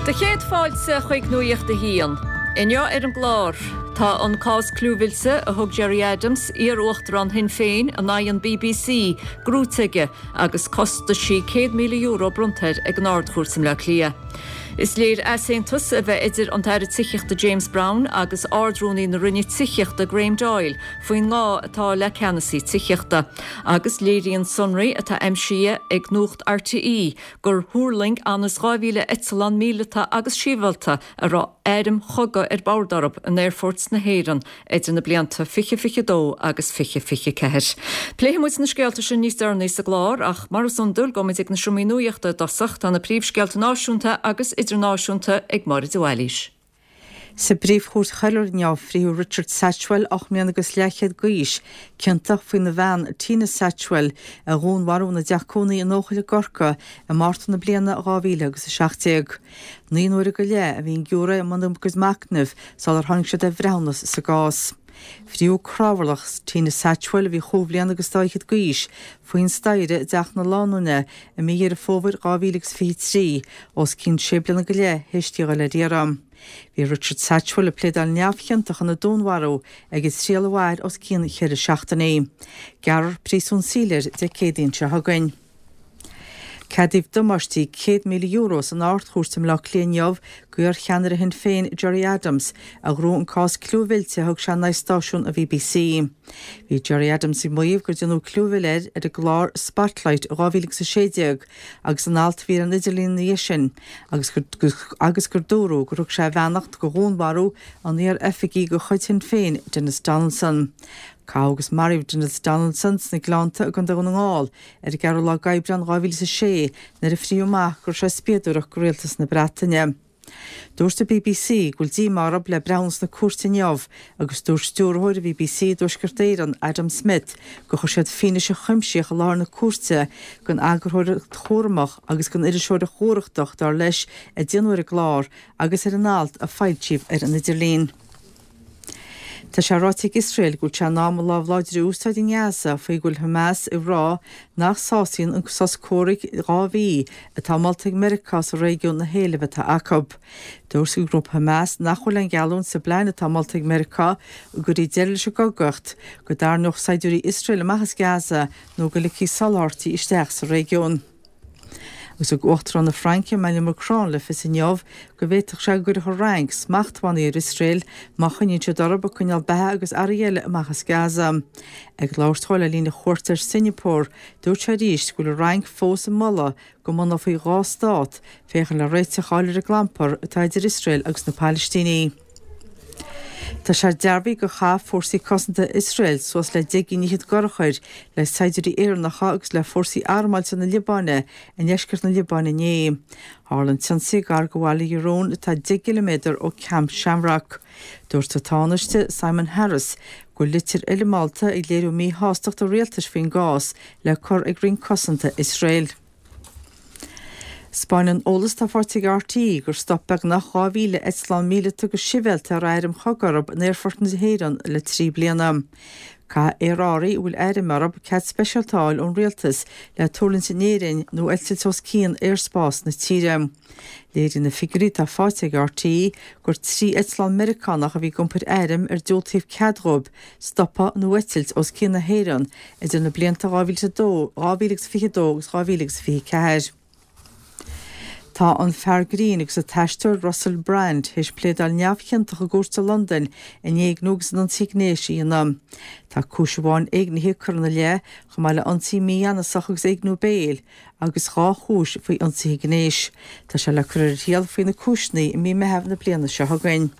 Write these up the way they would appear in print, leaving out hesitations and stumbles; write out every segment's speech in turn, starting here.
De chéad fáilte chuig nuíocht a híon. Inne ar an glár, tá an cás clúvilse a thug Gerry Adams ar uachtar an hin féin a ná an BBC grúteige agus costa sí €100,000 bruntaid ag an ardchúrsim le clia. Is léir aséntas a bheith idir an taire tiicheachta James Brown agus ardrúnaí na rinne tiicheachta Graham Doyle faoin ngá atá le ceannasaí tiicheachta agus léiríonn sunraí atá MCA ag nuacht RTE gur thuúrling anas 2,000 agus síbhalta a rá éirim chugga ar Bárdarab an Airforts na Héireann idir na blianta 52 agus 54. Pléimiid na scealta sin níos darnaí sa glár ach mar an dul gomid ag na siúmí nuíochta dasach tá na príomhscealta náisiúnta agus idirnáisiúnta ag Máirid Uailis. Sa bríomhchúirt chaileoir neamhríú Richard Satchwell ach mian agus leichéad gaois cinnteach faoin na bhean Tina Satchwell a gúnharú na deachcónaí an óchaile gorca a máirta na bliana 2016. Ní nuair go le a bhíon giúra am agus macnamh sal ar tháinig siad a bhreanas sa gás. Friú crábharlach Tina Satchwell bhí chomhlíon agus stáichead gaois faoin staire deach na lánúna a mí ar fóbhar 2023 os cinn sébleanna go le heistíoga le díram. Bhí Richard Satchwell a pléadal neamhcheantach an na dúnharú agus tríalhhaid os cinn chéir 16. Gearar prísún sílir de cédaíonn se thagainn. Cadíh dumartí €100,000 an ardchúrsim le léinneamh guar cheanar a hin féin Gerry Adams a grú an cás clúhvillte thug se na stáisiún a BBC. Bhí Gerry Adams i muomh gur denú clúhvileid ar a glár Spotlight 2016 agus an alt bhí an idirlín na sin agus gur dúrú gur thug sé bheannacht go gúnharú an níor efficí go chuid hin féin Dennis Donaldson. Cágus Mariv Dennis Donaldson na glánta a ganda an ngáil ar gar le gaibran 2006 nar a phríomach gur sé spiadúach go réaltas na Breataine. Dúirta BBC gúil dí marab le browns na cuairta neamh agus dúir stúrthóir a BBC dúisgurtéireann Adam Smith go chu siad fine se chuimsíoch a lár na cuairta gon agurthóir chóramach agus gon idirseoir a chóireachtach dar leis a déanúir a glár agus ar an alt a feidtíomh ar an idirlín. Tá sé ráiteigh Israel gúil te ná lá bhláidir úsáid in Gaza faoi gúil Hamas i rá nach sásaíonn an sascóraigh rábhí a támaltaigh Americás a réigiún na héileh tá acab. Dúirs go grúp Hamas nach chuil an gealún sa bléine támaltaigh Americá gurí déile se gogacht go dar noch saidiúí Israel amachchas Gaza nó go le cí salártaí isteach sa réigiún. Agus ag uachtar na Frankia meile Macron le fis neamh go bhéiteach se gur chu rang smachthaí ar Israel machchaníonn se darab a chuineal bethe agus aréile amachchas Gaza. Ag láirtáil a lína chuirtar Singapore dúirt sé ríist go le rang fós a molla go mna faoi gá stát féchan le réite cháilir a glampar atá idir Israel agus na Palestíní. Tá sé dearbhí go cha fórsaí cosanta Israel suas le déigíníad gorchair le saidirí éarnacha agus le fórsaí armáilte na Libáine a neisceart na Libáine né. Hálan tiansaí gar go bhhaile Iorón atá 10 km ó Camp Shamrock. Dúirt tánaiste Simon Harris go litir eile Malta i léirú mí hástacht a réaltas faoin gás le cur ag rin cosanta Israel. Spáinan ólas tá fortig RTE gur stoppag nach 2,000 go sibhealta a éirim chogarab an Airfort na Héireann le 3 bliana. Cá éráí bhfuil éirim arab cead speisialtáil ón rialtas le túlann sin éireann nó eiltiltós cían airspás na tíre. Léiríonn na figurí tá fáitig RTE gur 3 Eitleán Americanach a bhí gumpar éirim ar dúiltaobh ceadróib stoppa nó eitilt os cían na Héireann idir na blianta 2022 agus 2024. Tá an Feargrín agus a teisteir Russell Brand his pléadal neamhcheantach a gúirta London in 19 an. Tá cúisibháin éagnithe chuna le go mbeile ansaí míana sachas éagnú béal agus dhá chúis faoi ansaí gnéis. Tá se le chuir rial faoi na cúisnaí i mí mehebh na bliana se thagainn.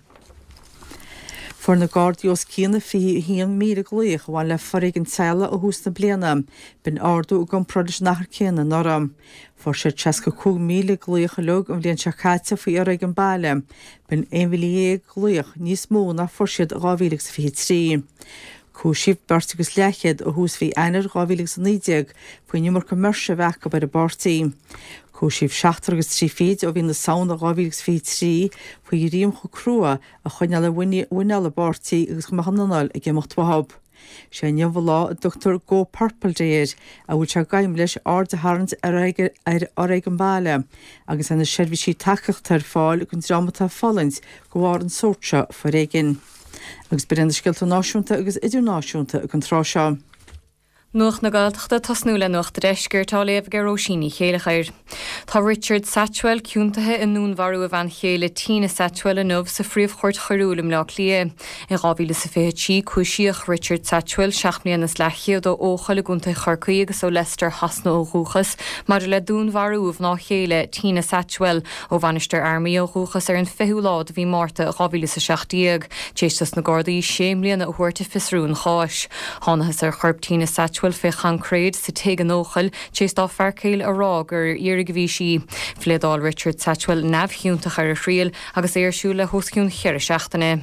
For na Guardios cíanna fi híon míle gluich bhain le forigh an teile a hús na bliana, bin ardú gan prodis nachar céanna noram. For sé 65 míle gluich a lug an bblion se chaite faoi ar an baile, bin 1,000 gluich níos mó na forsiad 2023. Cúisíh bartagus leichéad a hús bhí einar 2009 faoi numar commerse bhecha bar a bartaí. Cúisíh 73 féad ó bhíon na saona 2023 faoi riam chu crua a chuineal a bhuineal a bartaí agus go maihananal a gceamacht wahab. sé neamh lá Dr. Go Purple déir a bhúil se gaim leis ard a harant ar an baile, agus anna seirbhísí takeacht tar fáil gon dramata fallins go bhhar an sórte for réigin. Agus berenn scialta náisiúnta agus idirnáisiúnta a contrá seo. Nuach na Gaeltachta tasnúla nuach de reisgur tá léamh go Róisíní chéile chair. Tá Richard Satchwell ciúntathe in nún varú a bhain chéile Tina Satchwell a numh sa phríomhchóirt choirúlam le lia. I rábhíle sa fétí cúisiach Richard Satchwell seachmlíon na slechiad ó óchail gúnta chorcaí agus ó Leicester hasna ó Rúchas, mar le dún varúh ná chéile Tina Satchwell ó bhainisteir armí ó Rúchas ar an fiú lád bhí Márta a rábhíle sa seachtaíag, téistas na Gardaí séimlíonna a thuirta fisrún cháis. Tháinas ar chorp Tina Satchwell fé chancréid sa teag an óchail tééis dá fearcéil a rá gur iarag bhí si. Fléadáil Richard Satchwell nabhchiúntaach ar a phríal agus éarsúla thosciún cheir seachtainna.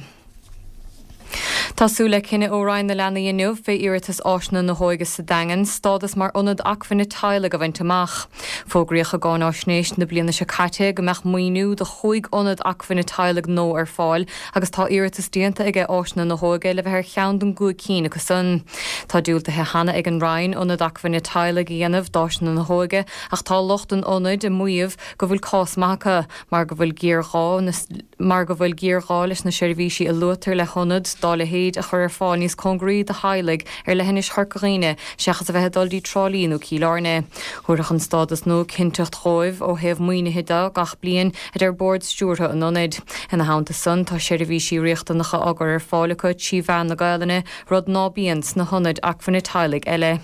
Tásúla cinenne óráin na lena inniuh fé iiritas áisna na hóigas sa dagan, stádas mar ionad achfanna teile go bhaint amach. Fógraíocha gáin áisnéis na bliana se caite go meach muoinú de chuig ionad achfanna teile nó ar fáil, agus tá iiritas díanta ige áisna na hóige le bheith cheann don gúid cína go sun. Tá dúilta he hana ag an rain ionad achfanna teile dhéanamh dáisna na hóige, ach tá locht an ionad i muomh go bhfuil cásmacha mar go bhfuil gíorghá leis na seirbhísí a lutar le honad dá le héad a chur ar fáil níos congraí de heilig ar lehenis charcaghine seachas a bheith dul trálíú cílárne. Thuach an stádas nó cinteocht chomh ó heh muoinehida gach blion ar board stúrtha an nonid. In na hánta sun tá seirbhísí riachtannacha agur ar fálacha tí bhean na Gaeilge rud nábíons na honad achfanna teilig eile.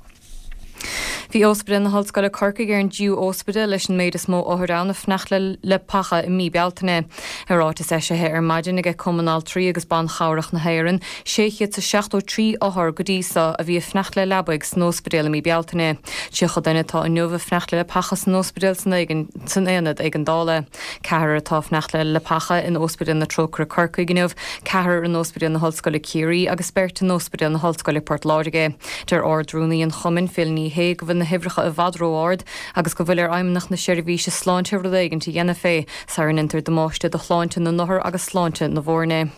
Bhí ospedal na Hallscoile Corcaigh ar an dú ospedal leis an méid is mó óthráin a fneachla le pacha i mí bealtainna. Arátas éisithe ar maidin ag Cumanál 3 agus ban chárach na hÉireann, séchiad sa 63 áthar go díosa a bhí fneachla lebaig san ospedal i mí bealtainna. Tíocha daine tá an nuamh fneachla le pacha san ospedal san éanad ag an dála. Cethir atá fneachla le pacha in ospedal na Trócaire Corcaigh gniuh, cethir an ospedal na Hallscoile Ciarí agus beirt an ospedal na Hallscoile Portláirge. Der ordrúnaí an chumann filní hé go bhfuil na hibhreacha a bhadróáard agus go bhfuil ar aimimnach na seirbhíse sláinte rudagan tí dhéana fé sa ar an intar domáiste do chláinte na nothar agus sláinte na bhórne.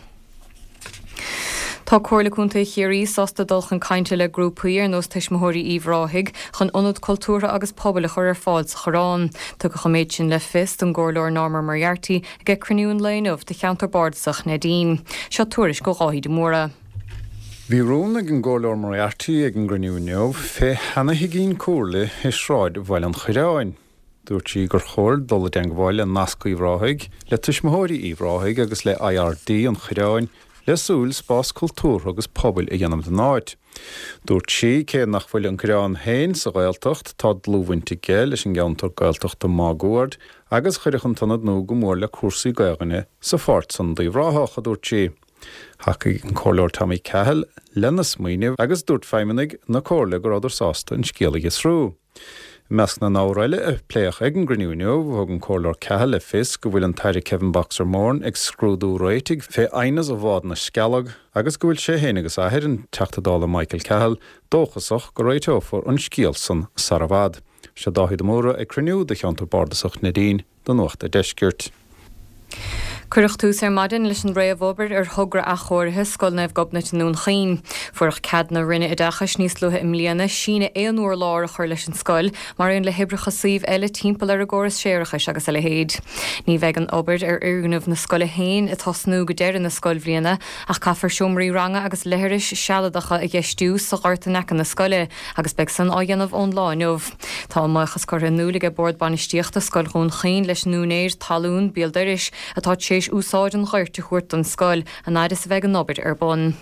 Tá cóirlaúnta chéirí sásta dulchan cainte le grúpaí ar nós tuismothirí íomhráthig chun ionad cultúra agus pobal a chur ar fáil sa chorán. Tu go choméid sin le fist an gcomhlóir Norma Moriarty ag cruniún léanamh de cheantar bardasach na dín. Seo tuairis go gáithí de móra. Bhí rún ag an gcomhlóir Moriarty ag an gruniúneomh fé hena higín cúrla is sráid bhil an chuireáin. Dúirt sí gur chóir dul deang bhil an nasca íomhráthig le tuismothirí íomhráthig agus le IRD an chuireáin le súil spás cultúr agus pobal i dhéanam den áid. Dúirt sí cé nach bhfuil an chuireáin hain sa Gaeltacht tá dlúhainte géil leis an gceantar Gaeltacht do mágúard agus chuireachan tanad nó go mór le cuasaí Gaeilge sa fort san d'íomhráthach a dúirt sí. Hacaigh an cóirleoir Tommy Cahill lena smaoineh agus dúirt feiminig na cóirla go ráidir sásta an scéalaigh srú. Meas na náráile a pléach ag an gruniúneomh thug an cóirleoir Cahill le fis go bhfuil an taire Kevin Boxer Mourne ag scrúdú réitigh fé ainas a bhád na scealag agus go bhfuil sé héanagus ahead an teachtadála Michael Cahill dóchasach go réiteófar an scéal san Sarabhad. Se dáthid móra ag cruniú de cheantar bardasach na dín don nuachta deiscirt. Cuireach tús ar maidin leis an réamh obair ar thugra a chóirithe scoilnaibh gobnait nún chain. Fuairach cad na rinne i dachas níos lutha im líana sína éonúair lár a chur leis an scoil, mar on le hibrecha suíomh eile timpeall ar agóras séirechas agus eile héad. Ní bheith an obair ar uirgnamh na scoile hain a tosnú go deireadh na scoil bhliana ach caithfar siomraí ranga agus lehiris sealadacha a gceistú sa gharta necha na scoile agus beag san áhéanamh ón láinmh. Tá maichas chur an núlaige bord banistíochta scoil chun chain leis núnéir talún bíaldeiris atá úsáid an ghairte chuirt an scoil a náidir sa bheith an obair ar bon.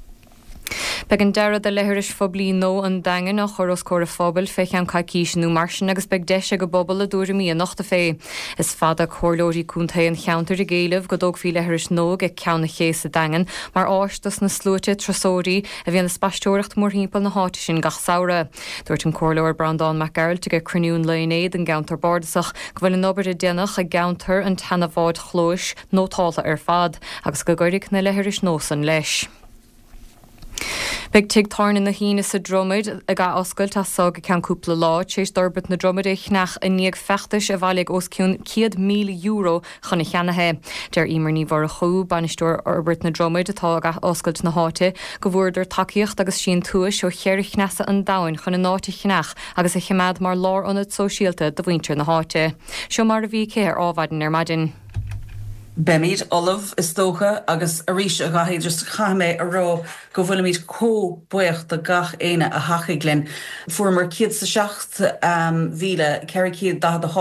Beg an deire de lehiris foblí nó an dagan a choras cóir a fphobal feiche an caicíisnú marsin agus beg deise go bobbal a dúra mí a nachta fé. Is fada chorlóirí cúnta an cheantar a géileh go dóg fí lehiris nó ag ceanna chéas a dagan mar áistas na slúte trasóirí a bhíon na spaisteoireacht mór hímpel na háte sin gach saora. Dúirt an cóirleoir Brandán McGarrett ag cruniún léinéad an geantar bardasach go bhfuil an obair a dénach a geantar an tanna bhád chlóis nó tála ar fad agus go gcuirigh na lehiris nó san leis. Beg tig tarn na híine sa dromid a ga oscail tá sag cean cúpla lá, sééis dorbet na dromid nach a níag fechtas a bhaig os ciún €100,000 chuna cheanathe. Der imar ní bhar a chuú banisteúir orbert na dromid atá a oscailt na háte, go bhfuidir takeíocht agus sin túis seo cheirich nesa an dain chuna náitiichnach agus a cheimad mar lár anad sosiálta do bhaintear na háte. Seo mar a bhí céir ábhaidin ar maidin. Bemid Olive is dócha agus a ríis a gaithí just chaimé a rá go bhfuil míid có buocht a gach éine a hachaiglen. Fuair céad sa 7,000 ceiricéad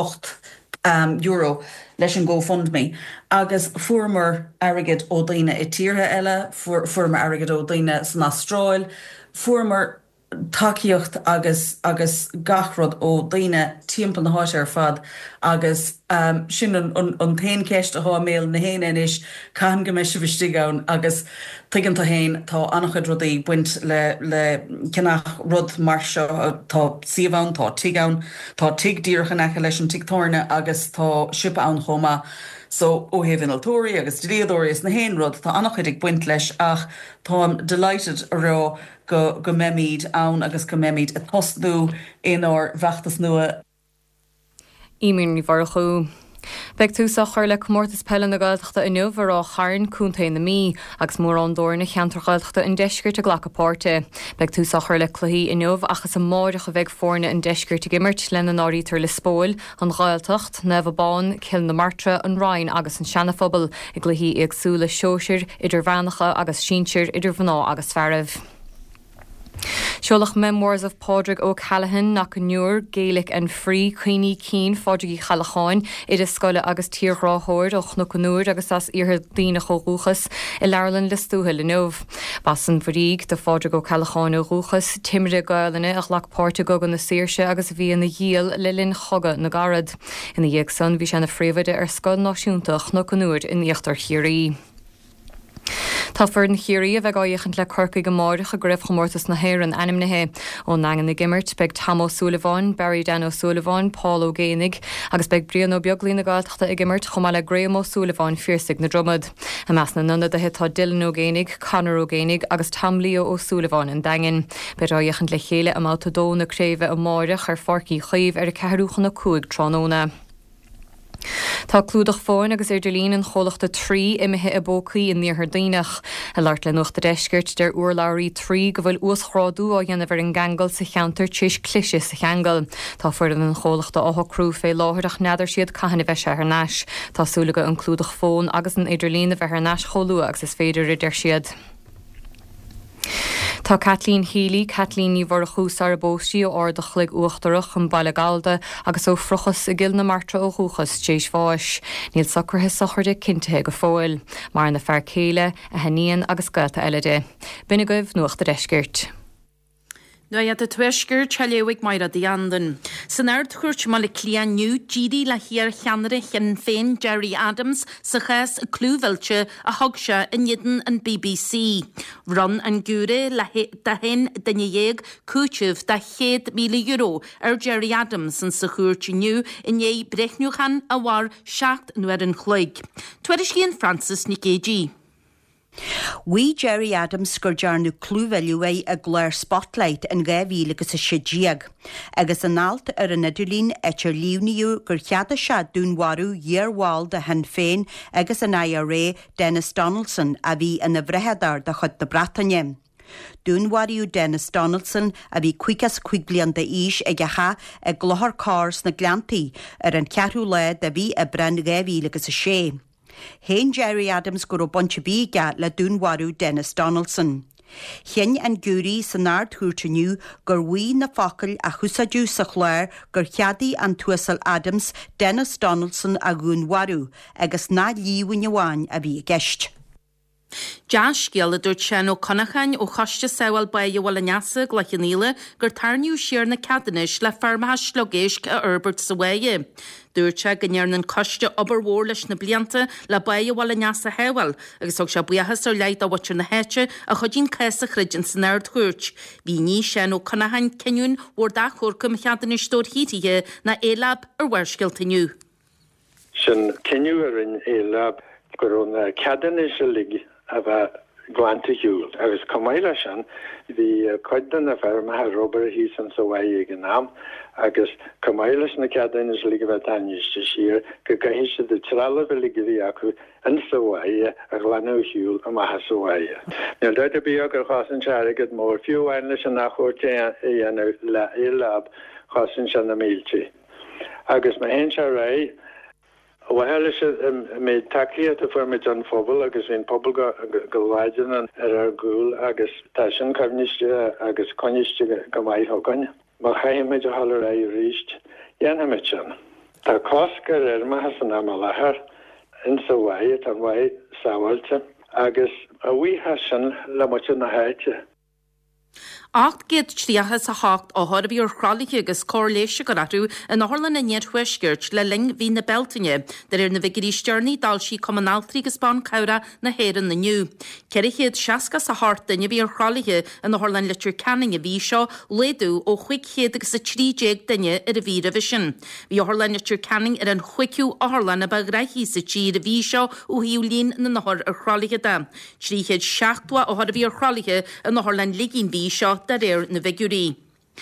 €8 leis an GoFundMe. Agus fuair airgid ó daine I tíortha eile, fuair airgid ó daine san Astráil, fuair takeíocht agus gachrod ó daine timp na háise ar fad agus sin an tain ceist a há méil na héine is can go meis bhistí agus tuigeann tá héin tá annachchud rudaí buint le cenach rud mar seo tá siomhán tá tigáin tá tigdíorcha necha leis an tigtáirne agus tá sipa an chomá. So ó héhanaltóirí agus dríadóirí is na héin rud tá annachchud ag buint leis ach táim delighted a rá go memíd ann agus go memíd a tosnú in our bheachtas nua. Ímín ní bhar chu. Beg tú sa chuir le mórtas pelle na gailteachta inniu bhar á chairn cúntaí na mí agus mór an dóir na cheantar gailteachta in deisgurt a ghlachapáirte. Beg tú sa chuir le cluí inniu achas a máireach a bheith fórna in deisgurt a gimmert lena náítar le spóil an gailteacht, Nevabán, Cil na Martra, an Rhain agus an Seanafobal I gluhí agsúla seoisir idir bheanacha agus sínsir idir bhaná agus fearibh. Seolach Memoirs of Pádraig Ó Callahan nach an nuair Gaelic and Free Queenie Keen Fádraigí Chalacháin idir scoile agus tíorráthóir ó chnoc an nuair agus as iartha daoine chomhúchas I leirlann le stúthail in nómh. Basan bhríg de Fádraig Ó Chalacháin ó rúchas, timide gailena ach lech páirte gogan na saoirse agus bhí na díal le linn chogad na garad. Ina dhéag san bhí sé na fréomhaide ar scoil náisiúnta chnoc an nuair in íochttar chiaí. Tá fuair an chiaí a bheith gáíochant le corcaí go máireach a greibh chomórtas na héireann animnathe ó nagan na gimmert beg Tam O'Sullivan, Barry Dan O'Sullivan, Paul O'Génig agus beg Brian ó beaglí na gáilteachta i gimmert chomá le Graham O'Sullivan fiorsaigh na dromad. A meas na nunad a hitá Dylan O'Génig, Conor O'Génig agus Tam Leo O'Sullivan an daingin. Be ráíochant le chéile am autodó na créimhe a máireach ar forcaí chaomh ar a cehrúchan na cuaig trónóna. Tá clúdach fáin agus idirlín an cholachta trí imithe a bócaí in níorthar daoineach. A leart le nuachta deisgirt der uorlairí trí go bhfuil uaschrádú á dhéanamh an gangal sa cheantar tíos cliise sa cheangal. Tá fuair an cholachta áthacrú fé láthirach neidir siad caihanna bheith ar náis. Tásúlaga an clúdach fón agus an idirlín a bheith ar náis choú agus is féidir idir siad. Tá Kathleen Healy, Kathleen ní bhar a chúsar a bóstí ó ardach le uachtarach an bailagálda agus ó frochas a gil na Martra ó chúchas tééis fáis. Níl sacrthe sacharde cinnte go fóil, mar na fear céile a heníon agus gailta eileide. Bina goibh nuachta deisgirt. Nu iad a tuisgur teléigh mar a dhéandan. San aird chuirt má le clíanniu GD le hir cheanrich an féin Gerry Adams sa chas a clúhailte a thugse in idan an BBC. Run an gúre le da hen danne dhéag cútih da €100,000 ar Gerry Adams an sa chuirtiniu in é brechniuchan a war 7 nuair an chluig. Tuairis cían Francis Nicégi. We Gerry Adams gur dearnú clúhhailú é a gléir spotlight an ghaimhí agus a sidiag. Agus an alt ar an idirlín etir líwniú gur cheada se dúnharú dhearháil de hen féin agus an IRA Dennis Donaldson a bhí an bhrethadar de chud de Bretagne. Dúnhariú Dennis Donaldson a bhí cuicas cuiglian de ís ag gacha ag gluthar cars na glantaí ar an cearú le de bhí a brenn ghaimhí agus a sé. Hain Gerry Adams gur ó bonte bíga le dúnharú Dennis Donaldson. Chin an gúrí san náir thuirtiniu gur bhuí na focail a chusadú sa chléir gur cheadaí an tuasal Adams Dennis Donaldson a gúnharú agus ná líomhain amháin a bhí gceist. Josh Gill dúirt sin ó Connachain ó choiste saoil baile bhil neasa glechaníile gur tarniú siar na cadanis le farmathe slogéisc a Herbert sa bhaige. Dúirt se gnearn an coiste oberhór leis na blianta le baile bhil neasa heil, agus og se buchas ar leid a watir na héite a chudín cais a chridin san aird chuirt. Bhí ní sin ó Connachain cinún bhór da chórcum cheadanis tóir hítithe na élab ar bhairskiltaniu. Sin cinú ar an élab gur an cadanis a lig a bheith Glanta Húil agus cumáile sin bhí chuidan a bhar me Robert hísan sa bhaid ag nám agus cumáiles na ceadain is lí bheith daiste siar go gaise de trala bhfuil bhí acu in sa bhaid a glanú Húil a maithe sa bhaid. Níl deit a bí agur chasan se agad mór fiúhhain leis an nachúirte dhéanamh le i lab chasan se na mílte. Agus me hen se ré Wahel is me takiat a for me John Fobel agus in pobl gowaiden an gúl agus tashin karniste agus koniste go mai hogan. Ma chaime a hall a richt jan hametjan. Tá kosker ma has an amalahar in sa wai an wai sawalte agus a wi hasan la mo na haite. 8 géad tríachas a hácht áthir bhí ar chrálaigh agus cóirléise go rathú in áthlan na níor thuisgeirt le ling hí na beltaine, de na bhigurí stearnaí dalsí commonaltrí go spán cabra na héan naniu. Ceir chéad seacas a háart daine bhí ar chrálaigh in áthlan litir canning a bhí seo léadú ó chuig chéad agus a 30 daine ar a bhí a visin. Bhí áthlan litir canning ar an chuiciú áthlan a bag raithí sa tír a bhí seo ó hiúlín na náthir ar chrálaigh da. Tríchéad seachtha áthir bhí ar chrálaigh in áthlan ligín bhí seo dar éir na bhigurí.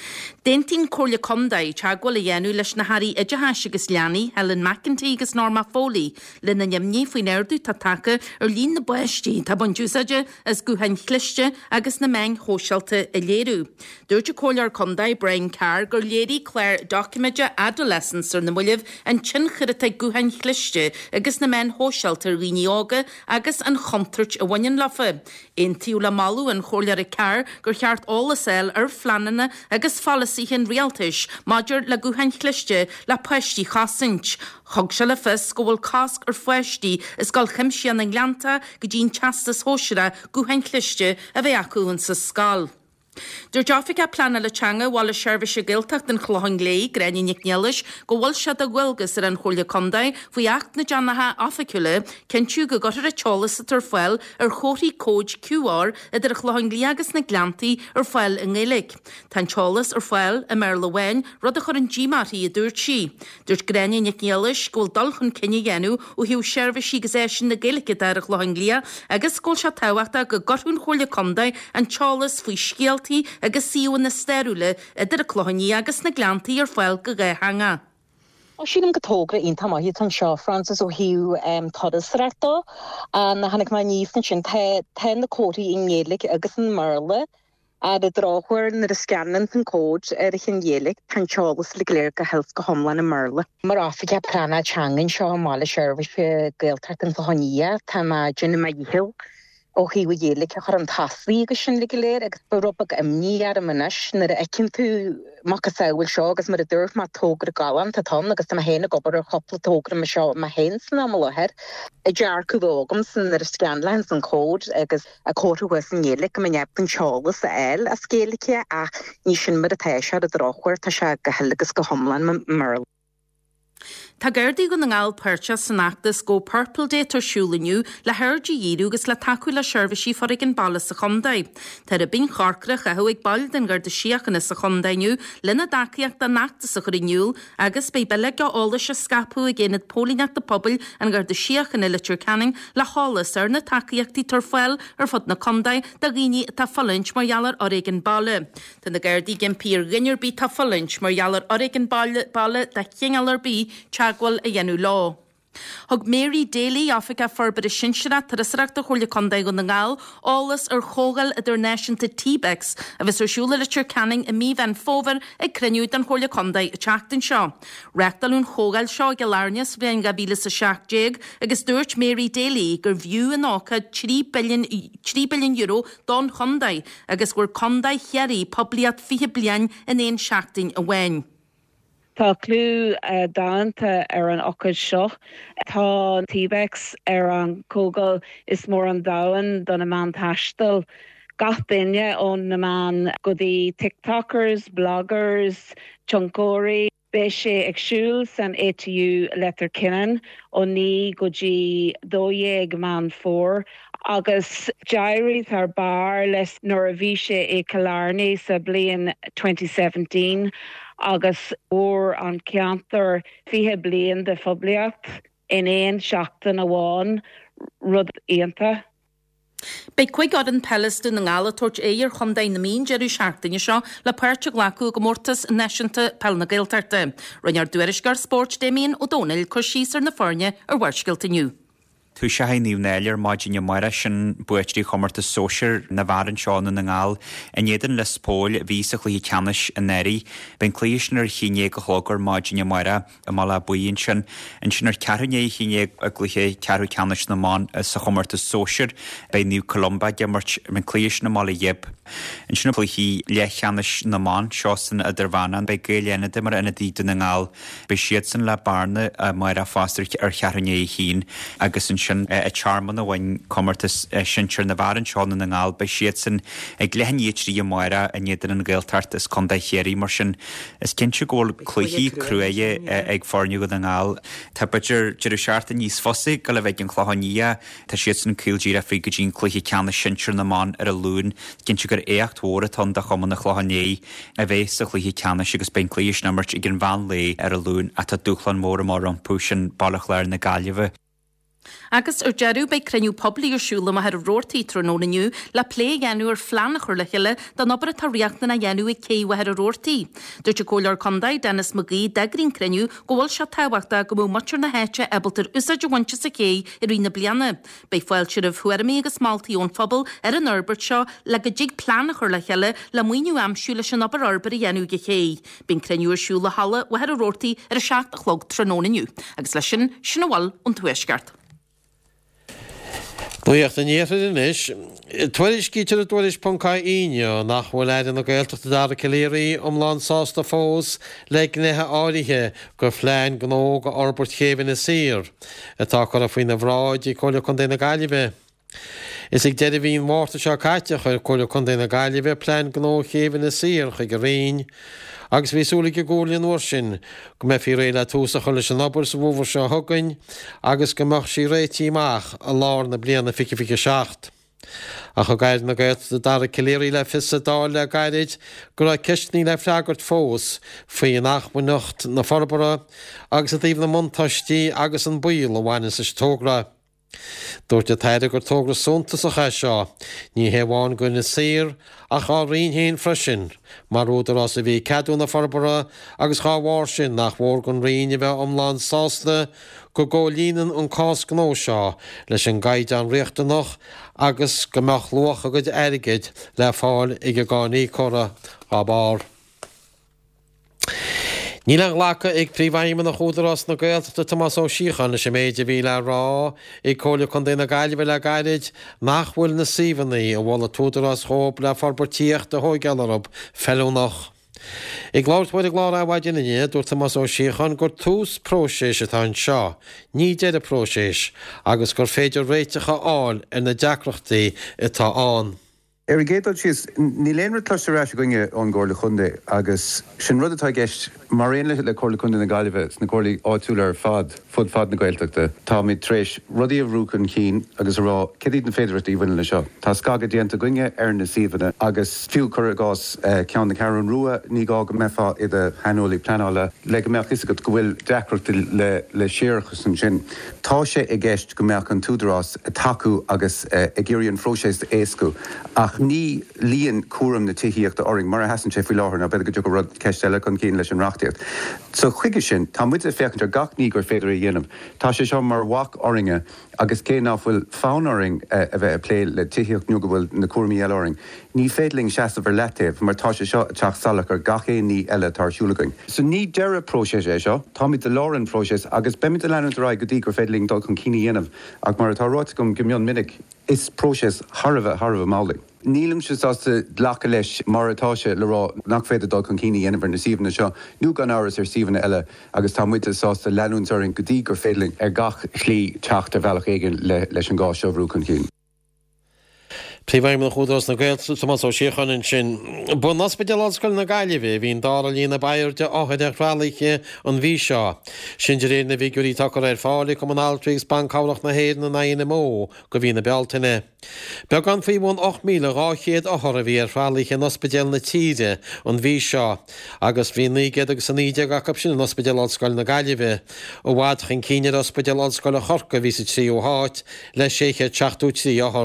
Dentín cóirle condaid teagháil a dhéanú leis na haí idirthe agus leanaí Helen McEntee agus Norma Foley le na neamní faoin airdú tá take ar líon na buistí tá bunúsaide as gúhain chluiste agus na meang hóseilta a léirú. Dúirte cóilear condaid Brian Carr gur léirí Claire documente adolescence ar na muileh an tinchirita gúhain chluiste agus na meang hóseilta rií ága agus an chontairt a bhain lafa. Intíú le malú an chóilear a Carr gur cheart álasel ar flanana agus falas hin realtis, Maidir le gúhain chluiste le poistí chasint. Thug se le fis go bhfuil casc ar foistí is gáil chimsean an gleanta go dín teastas hóisire gúhain chluiste a bheith acuúin sa scáil. Dúir deaficha plana le teanga bháil a seirbhíse gilteach den chláthang lé greine nealais go bhfuil siad a ghilgus ar an chóirle condaid faoi acht na deanathe afaiciúile cinú go gotar a teolas a tar foiil ar chóirí cóid QR idir a chláthang lé agus na gleantaí ar foiil in Gaelic. Tá teolas ar foiil a mer le bhain rud a chur an ddímarthaí a dúirt si. Dúirt greine nealais go bhfuil dul chun cinenne dhéanú ó hiú seirbhísí go éisisin na Gaelic ar a chláthang lé agus scóil se táhaachta go gorthún chóirle condaid an teolas faoi scial agus síú na steúile idir a chlóhaní agus na gleantaí ar foiil go hanga. Sínam gotógra ionta maithí an seo Francis ó hiú todas réta a na hanig mai níos sin te na cótaí in Gaelic agus an marle a de dráhhair na a scanan an cód ar chin Gaelic tan teolas le léir go health go homlan na marle. Mar áfiige plana teangan seo mála seirbhís gaeltart an thaníia tá gin mai dhil ó hiú Gaelic a chur an tasaí agus sin le léir agus barúpa imní ar a manis na a ecinn tú mac a saoil seo agus mar a dúirt má tógra galan tá agus tá héna gobar ar chopla tógra me seo má hen san am lehead a dear cúhógam san ar a scanlines an cód agus a cóirú san Gaelic go neap an teolas a eil a scéalacha a ní sin mar a teise a dráchhair tá se go healagus go homlan marl. Tá Gerdaí go na ngáil percha san achtas go Purple Day tarsúlaniu le hairde díú agus le taú le seirbhísí forig an balla sa chondaid. Tá a bin charcrach a thuig ball den gur de siachana sa chondainniu lena daciaach de nachta sa churinniuúil agus be beile go ála se scapú a ggéad pólíneach de poblbal an gur de siachana litir canning le hálas ar na taciaachtaí tarfuil ar fod na condaid de riine tá fallint mar jalar orig an balle. Tá na Gerdaí gimpír rinneir bí tá fallint mar jalar orig an balle de chéingalar bí teagháil a dhéanú lá. Thug Mary Daly Africa forbar a sinsere tar a sreachta chóirle condaid go na ngáil álas ar chógail idir náisiúnta T-Bex a bheits arsúla litir canning a mí bhean fóver ag cruniúd an chóirle condaid a teachtain seo. Reachtalún chógail seo go lárneas bhean gabíle sa 6 agus dúirt Mary Daly gur bhiú an ácha 3 billion euro don condaid agus gur condaid chearí pobliad 20 bliain in éon seachtain a bhain. Tá clú dáanta ar an ochad seo. Tá T-Bex ar an cógal is mór an dáhan don na man taistal. Gath duine ón na man go dtí TikTokers, bloggers, Chunkóirí, bé sé agsúil san ATU letar cinan ó ní go dtí 2 man fór. Agus Jairí tar bar les nuair a bhí sé ag Killarney sa bliain 2017 agus ór an ceantar 20 bliain de phobliacht in éon seachtain amháin rud aonta. Bei chuig an Palestine an gála tuairt éir chumdain na mín jeú seaachtaine seo le páirte glacu go mórtas neisianta pellna gailtarta. Rinnear dúirisgar sport déíon ó dónail chu síar na forne ar bhairciltaniu. Tú sé ha níomh néir maidine mara sin buitrí chomarta sóisiir na bharan seánna na ngáil in éan le spóil ví a chlí ceannis a néirí, ben clíisnar chiné go chlogar maidine mara a mala buíonn sin in sinar cearné chiné a gluthe cearú ceannis na má sa chomarta sóisiir bei New Columba gemart ben clíis na mala dhib. In sinna pluí le cheannis na má seosan a darhanan bei géléana de mar ina díta na ngáil, be siad san le barna a mara fáster ar chearné hín agus sin a charman a bhain commartas sinir na bharan seánna na ngáil bei siad san ag lehanníitrí a mara a néidir an ggéiltart is chun chéirí mar sin. Is cinnte ggóil chluí cruaige ag forniu go na ngáil. Tá beidir deidir seaarta níos fosaí go le bheith an chláhaníí tá siad san cúiltíí a frí go dín chluí ceanna sinir na má ar a lún, cinnte gur éachtóra tan de chuman na chláhanéí a bheith sa chluí ceanna agus ben clíis namart ag an bhain lé ar a lún a tá dúchlan mór mar an púsin bailach leir na Gaillimhe. Agus ar dearú bei creniu poblí arsúla a ar róirtaí trónónaniu le lé ghéanú ar fleannach chuir le chiile don obair a taríachna na ghéanú i céh ar a róirtaí. Dúirt a cóilear condaid Dennis McGee degrín creniu gohfuil se táhachta go mú matir na héite ebaltar úsáid bhainte sa cé i rina bliana. Bei foiil siad a fuairmí agus máiltaí ón phobal ar an Norbert seo le go dig plánach chuir le chiile le muoinú amsú leis an obair arbar i ghéanú go ché. Bín creniu arsúla hala ar a róirtaí ar a seach a chlog trónónaniu. Agus leis sin bháil ón tuaisceart. Nuíocht an éad inis, tuairis cítear a dúiris Pongá Íne nach bhfuil éidir na gailteachta dar celéirí omláin sásta fós le gnethe áirithe go phléin gnó go orbert chéhann na sír, atá chu a faoin na bhráid i coile chun na Gaillimhe. Is ag deidir bhíon mórta seo caite chuir coile chun na Gaillimhe plén gnó chéhann na sír chu go rion, agus bhí súla go ggólaíon uair sin go mé fi réile túsa chuile an obair sa bhúmhar seo thugain agus go mbeadh sí réitíach a lár na bliana fiche seacht. A chu gaiid na gaiid dar a celéirí le fisa dáil le gaiid go raibh ceistní le freagart fós faoi nach munocht na forbara agus a dtíobh na montaistí agus an buil a bhhaine sa tógra. Dúirt a taide gur tógra súnta sa cha seo, ní heháin go na sír a chá rion héin freisin, mar údar as a bhí ceadú na forbara agus chá bhhar sin nach bhór gon riine bheith omláin sásta go ggólínan an cás gnó seo leis an gaiid an riachtanach agus go meach luach a go airigid le fáil ag a gánaí chora á bár. Ní le lecha ag príomhhaime na chúdarrás na Gailteachta Tomás Ó Síocháin sem méide bhí le rá ag cóla chun na Gaillimhe le gaiid nach bhfuil na síomhannaí a bhfuil a túdarrás chóp le forbartíocht a thógealarb fellúnach. Ag láirtfuid ag lár ahhaid inné dúirt Tomás Ó Síocháin gur tús próséis atá seo, ní déad a próséis, agus gur féidir réitecha áil ar na deacrachtaí atá an. Géadal sios ní léonra tluistearrás goinge an ggóir le chunde agus sin rud atá gceist mar réon le cóir le chunde na Gaillimhe na ggóirlaí áitiúil ar fad na Gailteachta. Tá mí tréis rudaí a bhrúcan cín agus rá cedíad na féidirirtaí bhaine le seo. Tá scagad déanta goinge ar na síomhanna agus fiú chur gás ceann na Caran Rua ní gá go mefa i a hanolaí pleanála le go meach is go bhfuil deacrachta le séarchas an sin. Tá sé i gceist go meach an túdarrás a taú agus i ggéiríonn phróséis éascu ach ní líon cuaram na tííocht a oring mar a hasan sé fao láthir na beidir go dtí go rud ceisteile chun cín leis an reachtaíocht. So chuige sin, tá muid a fécinn ar gach ní gur féidir a dhéanamh. Tá sé seo mar wach oringe agus cé ná bhfuil fánoring a bheith a plé le tííocht nu go bhfuil na cuairmí eile oring. Ní féidling seasta bhar letéh mar tá sé seo teach salach ar gach é ní eile tarsúlagaing. So ní deire próséis é seo, tá mí de láran próséis agus be mit a leanú rá go dtí gur féidling dul chun cíine dhéanamh ach mar atá ráit gom gimion minic is próséis Harbh málaigh. Nílim se sásta dlacha leis mar atáise le rá nach féidir dul chun cíine dhéanamh na síomhanna seo, nó gan áras ar síomhanna eile agus tá muide sásta leanúntaring go dtí gur féidling ar gach chlí teachta bhealach éigean leis an gá seohrú chun cín. Príomhhaim na chúdarrás na Gailteachta Tomás Ó Síocháin sin bu ospidéal ollscoil na Gaillimhe hín dála lína bairte áchaid chrálaige an bhí seo. Sin de réad na bhí gurí takear ar fálaí Commonaltrígus bancálaach na héad na mó go bhí na bealtaine. Beag an faoi bhún 8,200 a bhí ar chrálaige an ospidéal na tíide an bhí seo agus bhí 9 agus san 9 gacap sin an ospidéal ollscoil na Gaillimhe ó bhád chin cíine ospidéal ollscoil a Chorca bhí sa trí ó háit le 6 teachtú trí áthar.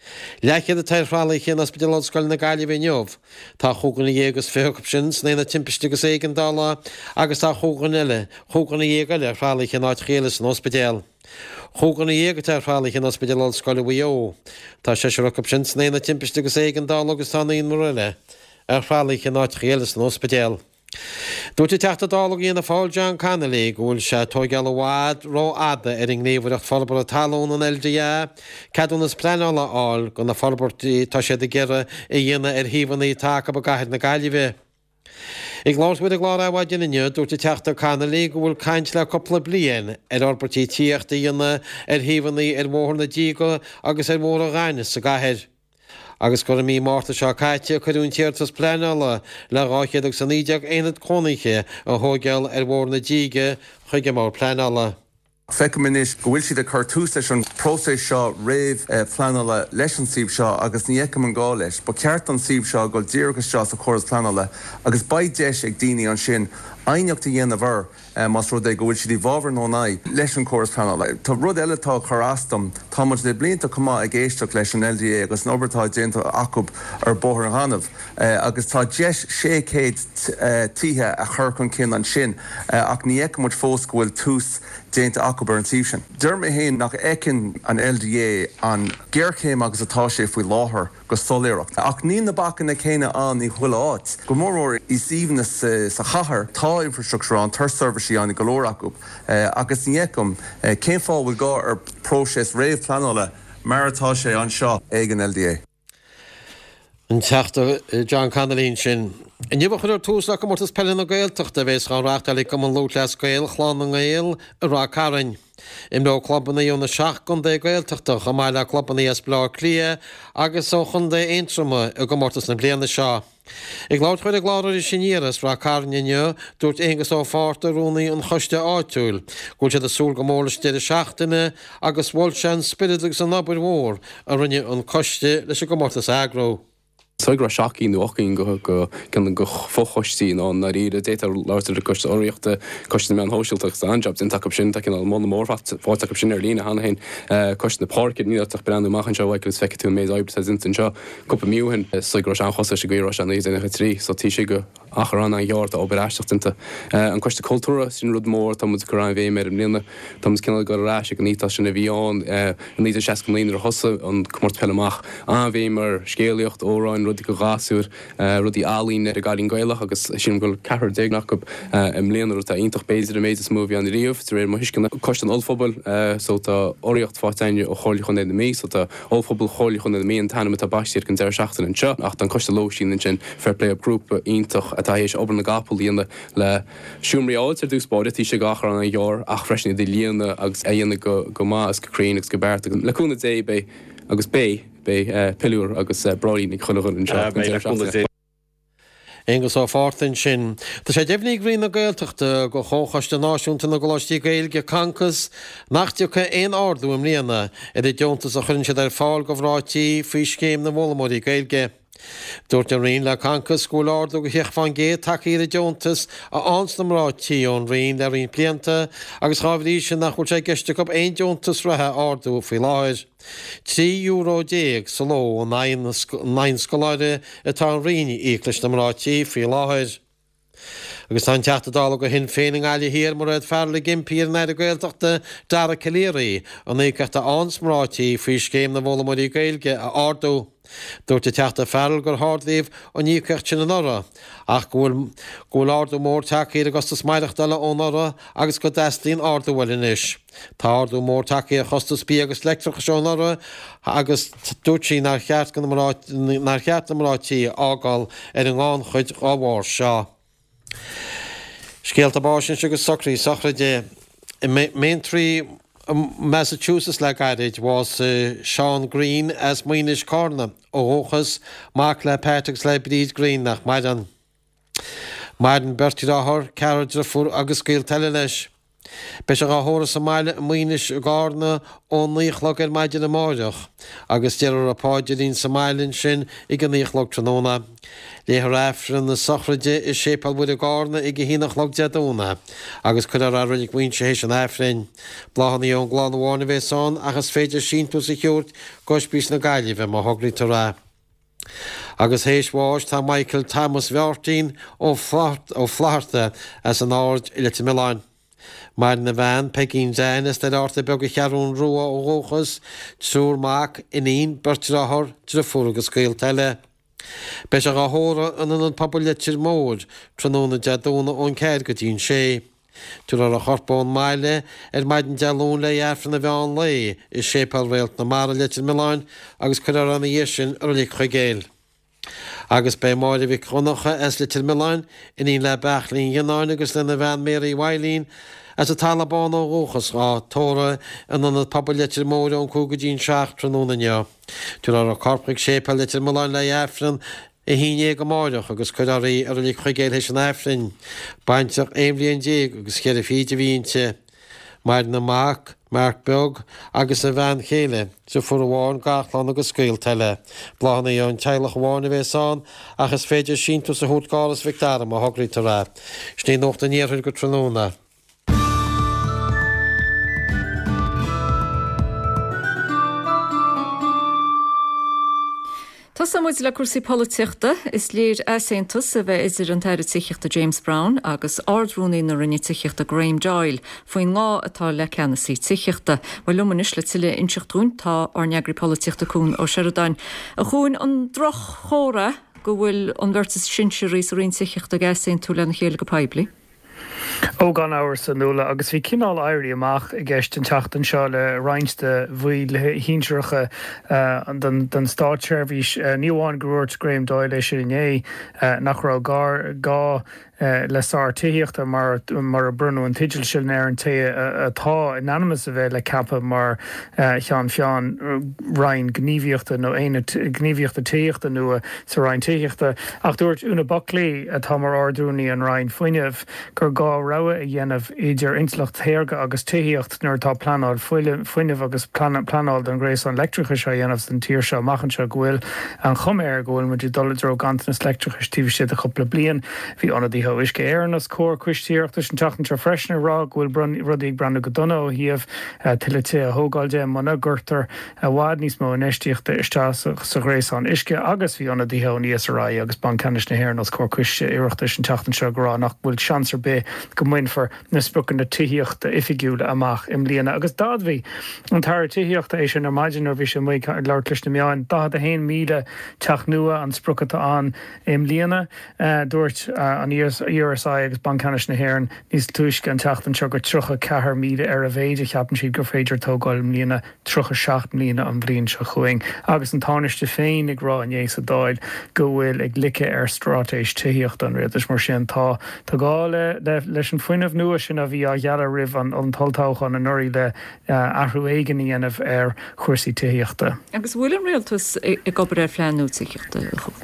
Lechiad a teirrála chéan as bedal scoil na gaiile bhéneomh, Tá chuganna dhégus féchab sin snéna timpiste éigen dála agus tá chugan eile, chuganna dhéga le rála chéan áit chélas an ospedéal. Chuganna dhéga teirrála chéan as bedal scoil bhío, Tá sé seachab sin snéna timpiste éigen dála agus tána on mar eile, rála chéan áit chélas an ospedéal. Dúirtí teachta dála íon na fáil John Connolly gúil se tógeal bhád ró ada in gníomhreacht fallbar a talún an LDA, Cadúnas pleála áil go na fallbartí tá sé de gera I dhéana híhannaí take ba gaiid na gaiileh. Ig láirfuid a glár bhhaid inne dúirtí teachta Connolly go bhfuil caiint le coppla blion orbertí tíochtta dhéana híhannaí mór na ddígo agus mór a gaiine sa gaiid. Agus go mí máta seo caiite chuún tíirtas pleála le ráchéad san ídeag éad cónaiche a thógeal mór na ddíige chuige mór pleála. Feiciminis gohfuil siad a cartús leis an próséis seo réimh pleanala leis an síb seo agus ní éicem an gá leis, ba ceart an síb seo go ddíragus seo sa choras pleanala agus baid deis ag daoine an sin aíneachta dhéana bhar mas rud é go bhfuil siad í bhábhar nó naid leis an choras pleanala. Tá rud eiletá chorástam tá muid le blianta cumá ag éisteach leis an LDA agus an obairtá déanta acub ar bóthar an hanamh agus tá deis 600 tithe a chur chun cin an sin ach ní éicem muid fós go bhfuil tús déanta acub ar an tíb sin. Deirrma héin nach écinn an LDA an ggéirchéim agus atá sé faoi láthair go soléireacht. Ach ní na bachan na chéine an í chuile áit. Go mór is íomna sa chathair tá infrastructure an tar service an I golóir acub. Agus ní éicem céim fáil bhfuil gá ar próséis réamh pleanala mar atá sé an seo ag an LDA. An teachta John Connolly sin. In nniuh chuir túús le go mórtas pelin na gailteachta bhés an ráachtaí go an lúleas gail chláán an gail a rá carin. Im nó clubbanna íonna seach gon dé gailteachta go maiile clubbanna as blá clia agus ó chun dé éintrumme a go mórtas na bliana seo. Ig láir chuid a gláir siníras rá carnine dúirt égus ó fáta rúnaí an choiste áitiúil, gúil sé a súl go mórlas de seachtainine agus bhil se an spiritus an nabair mór a rinne an coiste leis go mórtas agró. Sugra seaí nuachcinn go gan go fóchoistíí an na ríad détar láir cost áíochtta coiste me an hóisiilteach anjab in take sin cin mó mórfáach sin ar lína hena hen coist na park níach brandú machchan seo bhail feú méid áib sin seo cuppa miúhin sugra an chosa sé gurrá an éidir trí so tí sé go acharán an gheart a oberáisteachta an coiste cultúra sin rud mór tá mu go an bhéh mé an lína tá cinna go ráise go nítá sin na bhíán ní 6 líonar hosa an cummort peach an bhé mar scéalaocht óráin rudí go gáúr rudí álín ar a gáín gailech agus sin goil cehar déagach go im léanaar tá intach béidir a méid móví an riomh réir mar hiiscin coist an olfobal so tá oríocht fáteine ó choirla chun na mé so tá olfobal choirla chun na mé an tanna tá baistíir an deir seachtain an seo ach an coiste lóisín an sin fairplay grúpa intach atá hééis obair na gapalíonna le siúmí áid ar dúspáide tí sé gachar an gheor ach freisna dí líana agus éana go más goréin agus go beart leúna dé bé agus bé peúr agus braí nig chunagan an Agus á fátain sin. Tá sé defhníí ghrín na gailteachta go chóchaiste náisiúnta na goláistí gailge cancas nachteocha éon ardú am líana i d deontas a chunn sé ar fáil go bhrátí fao céim na mólamóí gailge. Dúirt an rion le cancas scúil ardú go heachfáin gé takeíad a deontas a ans namrátí ón rion le rion blianta agus chábhrí sin nach chuil sé geiste go aon deontas rathe ardú faoi láir. €3 sa ló an 9 scoláide atá an riine íclis namrátí faoi láir. Agus tá teachta dála go hin féing eile hir mar réid fearla gimpíar na gailteachta dar a celéirí an éceachta ansmrátí faoi céim na bhlamóí gailge a ardú. Dúirta teachta fearil gur hádíomh ó nícecht sin an ora, ach ghfuil ardú mór takeíad agus smaireachta le ón ora agus go deistlíonn ardúhfuil inis. Tá ardú mór takeí a chostas bí agus leictracha seán ora agus dúirtí nar cheart namrátí ágáil ar an gáin chuid ábhar seo. Scéalta básin sigus socraí sachraide main trí Massachusetts le gaiid was Sean Green as muoinis cárna ó hóchas mac le Patrick's le bríd Green nach maidan. Maidan bertí áthir cead fur agus scéal teile leis. Bes a hóra sa meile muoinis gána ó níochlog maidide na máideach, agus dear a páidirín sa mailinn sin ag an níochlog tróna. Léthar éifrin na sochraide is sépal bud a gána ag hínachlog deadúna, agus chud ar rinnig muoinse hééis an éifrin. Blahannaí ón gláán bháinna bhéán agus féidir sínú sa chiúrt gospís na gaiileh má hograí tarrá. Agus hééis bháis tá Michael Thomas Bheartín ó Flaharta as an áard i Lite Milán. Mar na bhean peginn déanas de áta beg a chearún ruá ó róchas trúr mac iníon bertrathir tre furagus gail teile. Bes a gáthóra an pobletir mór tróna deadúna ón céir go dtín sé. Tú ar a chorpón maile maidin dealún le éfran na bheán lei is sépal réalt na mar Lite Milán agus chu ar anna dhéisisin ar lí chuigéil. Agus bé máide bhí chronacha as Lite Milán iníon le bechlín gheáin agus lena bhean méí Wailín as a Talabán ó róchas á tóra an pobletir mór ón cúgadín seach tróna. Tú ar a corpaigh sépal Lite Milán le éfran I híine go máideach agus chuirí ar lí chuigéil hééis an éifrin, baintach éimlíon dé agus chéir a fíide bhínte, mar na mac, Mark Beg agus a bhean chéile sa fu bháin gachlan agus scail teile. Blahanna an teilech bháinna bhéán agus féidir sínú sa hútgálas Victara a hograí tarrá. Sné nócht a níorthir go tróna. Tá samúid le cuasaí políochta is léir aséntas a bheith idir an teir tíochta James Brown agus ardrúnaí na rinne tíochta Graham Doyle faoin ngá atá le ceannaí tíochta, bhil lumanis le tuile inseachtún tá ar neagraí políochta cún ó Sheridan. A chuún an droch chóra go bhfuil an bhirtas sinseí sa rion tíochta gasén tú le na chéile go paibli. Ó gan áhar san nula agus bhí cinál airí amach I gceist an teachtain seo le reinste bhuí le hínseiricha den stáitseirhís níomháin goúirt Graham Doyle é sin inné nach rá gá le sáirtííochta mar a brunú an tiidir sin ar an té atá anonymous a bheith le cappa mar chean rein gníomhíochta nó éine gníomhíochta tíochta nua sa rein tíochta ach dúirt úna baclí atá mar ardúnaí an rein foiineh gur gá rogha a dhéanamh idir intlacht théarga agus tíocht nuair tá planáil foiineh agus planáil don grééis an electricha seo dhéanamh san tíir seo machchan seo gohfuil an chuméir gohfuil muidir doladró gantanas electrichas tíh siad a chopla blian bhí anadí is go éarnas cór cuiistíochttas an teachtain freisna rá bhfuil rudí brandna go donna ó híomh tiilete a thógáilte mana gurtar a bhád níos mó inistíochta iste sa grééis an isce agus bhí anna ddíthe níos ará agus ban canis na héarnas cór cuiiste iireachtas an teachtain seo gorá nach bhfuil seansar be go muin for na spucan na tííochta ifigiúla amach im líana agus dadhí an tar tííochta é sin ar maidin bhí sin mé leir leis na meáin da a 1 míle teach nua an sprucata an im líana dúirt an USI agus bancanis na hhéann níos túisce an teachtain seo go 3 míle ar a bhéide cheapan siad gur féidir tógáil mlíana 7 mlíana an bblion se chuing agus an táneiste féin ag rá an ééis a dáil go bhfuil ag lice ar strátéis tííocht an réidir mar sin tá gáile leis an foiinemh nua sin a bhí a dhearra rih an taltáchan an nuirí le ahrú éigen dhéanamh ar chuirsaí tííochta. Agus bhfuil an réaltas i gobar ar phleanú tíochta.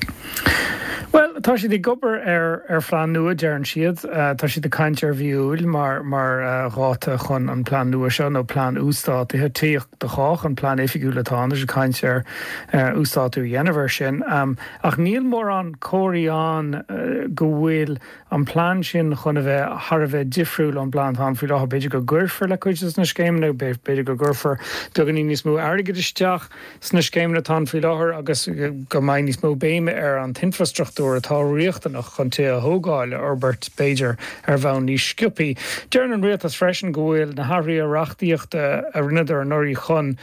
Well, tá si gobar ar phlean nua dearan siad, tá si de caiint ar bhíúil mar ráta chun an plán nua seo nó plán ústátithe tíocht de chách an plán éfigiúlatá is caiint ar ústátú dhéanamhar sin. Ach níl mór an cóiríán go bhfuil an plán sin chun a bheith Har a bheith difriúil an plán tá fi láth beidir go ggurfar le chuidir na scéimna beidir go ggurfar dogan níos mó airgad isteach sna scéimna tá fi láthir agus go maiid níos mó béime ar an infrastruchtúr atá riochtanach chun té a thógáile Albert Beiger ar bhain níos sciupaí. Dearan an rialtas freisin go bhfuil na hairí a reachtaíochta a rinneidir an nuirí chun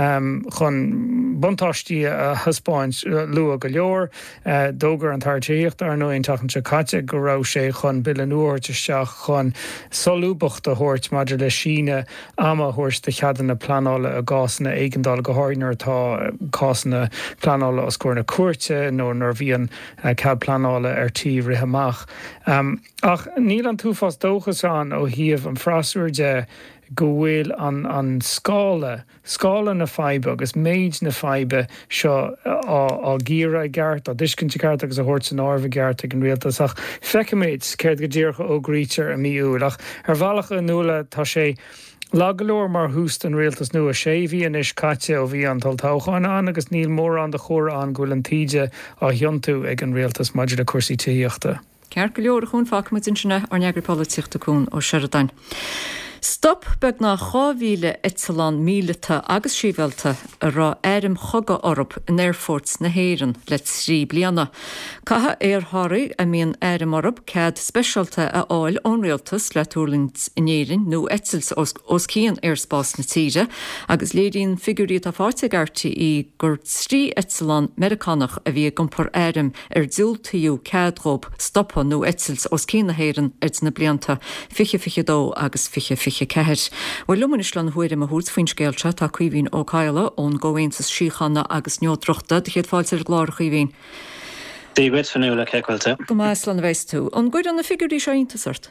buntáistí a thuspáint lua go leor, dógar an tartííocht ar nó on tachan se caite go rá sé chun bilan uairteteach chun solúbacht a thuirt maidir le síne ama thuirt de cheadanna planála a gásanna éigendal go háirnar tá cásanna planála os cuairna cuairte nó nar bhíon cad planála ar tí ritheach. Ach níl an túfás dóchas an ó híomh an frasúir de go bhfuil an scála na feibe agus méid na feibe seo á gíra gceart a discinnte ceart agus a thuirt san ábhar gceart ag an rialtas ach feicimiid céir go dtíorcha ó grítear a míúil ach ar bhealach an nula tá sé lagalóir mar húst an rialtas nua sé bhí an is caite ó bhí antal táchaáin an agus níl mór an de chóir an ghfuil an tíide á thiontu ag an rialtas maidir a cuasaí tííochta. Cear go leor a chun facmuid in sinna ar neagraí políochta cún ó Sheridan. Stop beg na 2,000 Etsalan míleta agus sívelta a rá éirim choga orb in Airforts na Héireann le 3 bliana. Catha éartháirí a míon éirim orb cead specialta a áil ónrialtas le túrlins inéirin nó Etsels os cían airspás na tíre agus léirín figurí a fátegartí í gur 3 Etsalan Americanach a bhí gompar éirim ar dúltaíú ceadrób stoppa nó Etsels os cían na Héireann na blianta 52 agus 50 ceir. Bhfuil lumanislan huiir a hús faoin scéalte tá cuihín ó caiile ón ggóhaintas síchanna agus neodrochta de chéad fáilte ar glár chuihín. Díhid fanúla ceilte. Go maislan bhéis tú. An gcuid an na figurí seo intasart?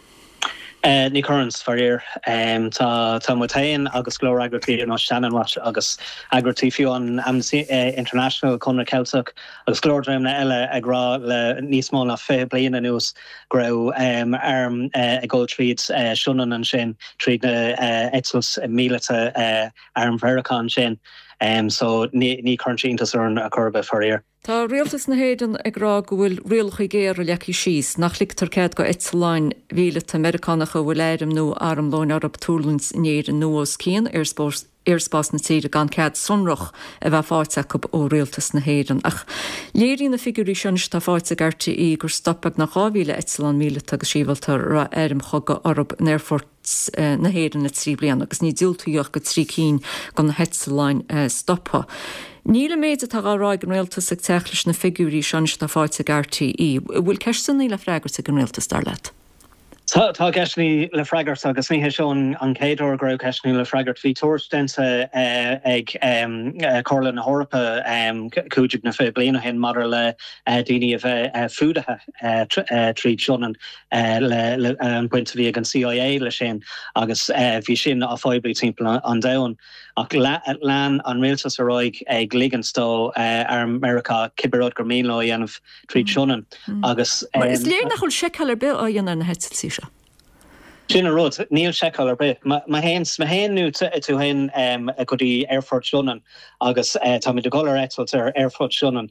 Ní currents farir tá mutain agus glór agratí an Shannon Watch agus agratí fiú an Amnesty International Conra Celtic agus glórdreim na eile agrá le níos mó na fé bliana nús grau arm a gold tríd Shannon an sin tríd na Etsels míleta arm Veracon sin. So ní currentíntas ar a curbe farir. Tá rialtas na Héireann ag rá go bhfuil rialcha géir a leací síos nach lictar cead go Etsaláin bhíleta Americanacha bhfuil éirim nó arm láin arab túrlins inéireann nó os cían airspás na tíre gan cead sunrach a bheith fáite ó rialtas na Héireann. Ach léirín na figurí sin tá fáite gartí í gur stoppag na 2,000 Etsaláin míleta agus síbhaltar ra éirim choga arab in Airforts na Héireann na 3 bliana agus ní dúltaíoch go 3 cín gan na Etsaláin stoppa. Níle méide tá ráig an réaltas ag teachlis na figurí sean tá fáite gartí í. Bhfuil ceistan ní le freigart ag an réaltas dar leat? Tá ceisní le freigart agus ní seán an céadú grou ceisní le freigart hí tuairstensa ag Corlan na Hórpa cúideag na fé bliana hen mar le daoine a bheith fuúdathe tríd Shannon le an buinte bhí an CIA le sin agus bhí sin a fáiblí timppla an daon. Ach lean an réaltas a roiig ag liganstó ar America ciberód gur míló dhéanamh tríd Shannon agus... Is léir nach chuil secalar be á dhéanana na Hetselsaí seo? Sin rud níl seáil ar bit. Ma hen nu tú hen a go dtí Airfort Shannon agus tá de golar Etsels ar Airfort Shannon.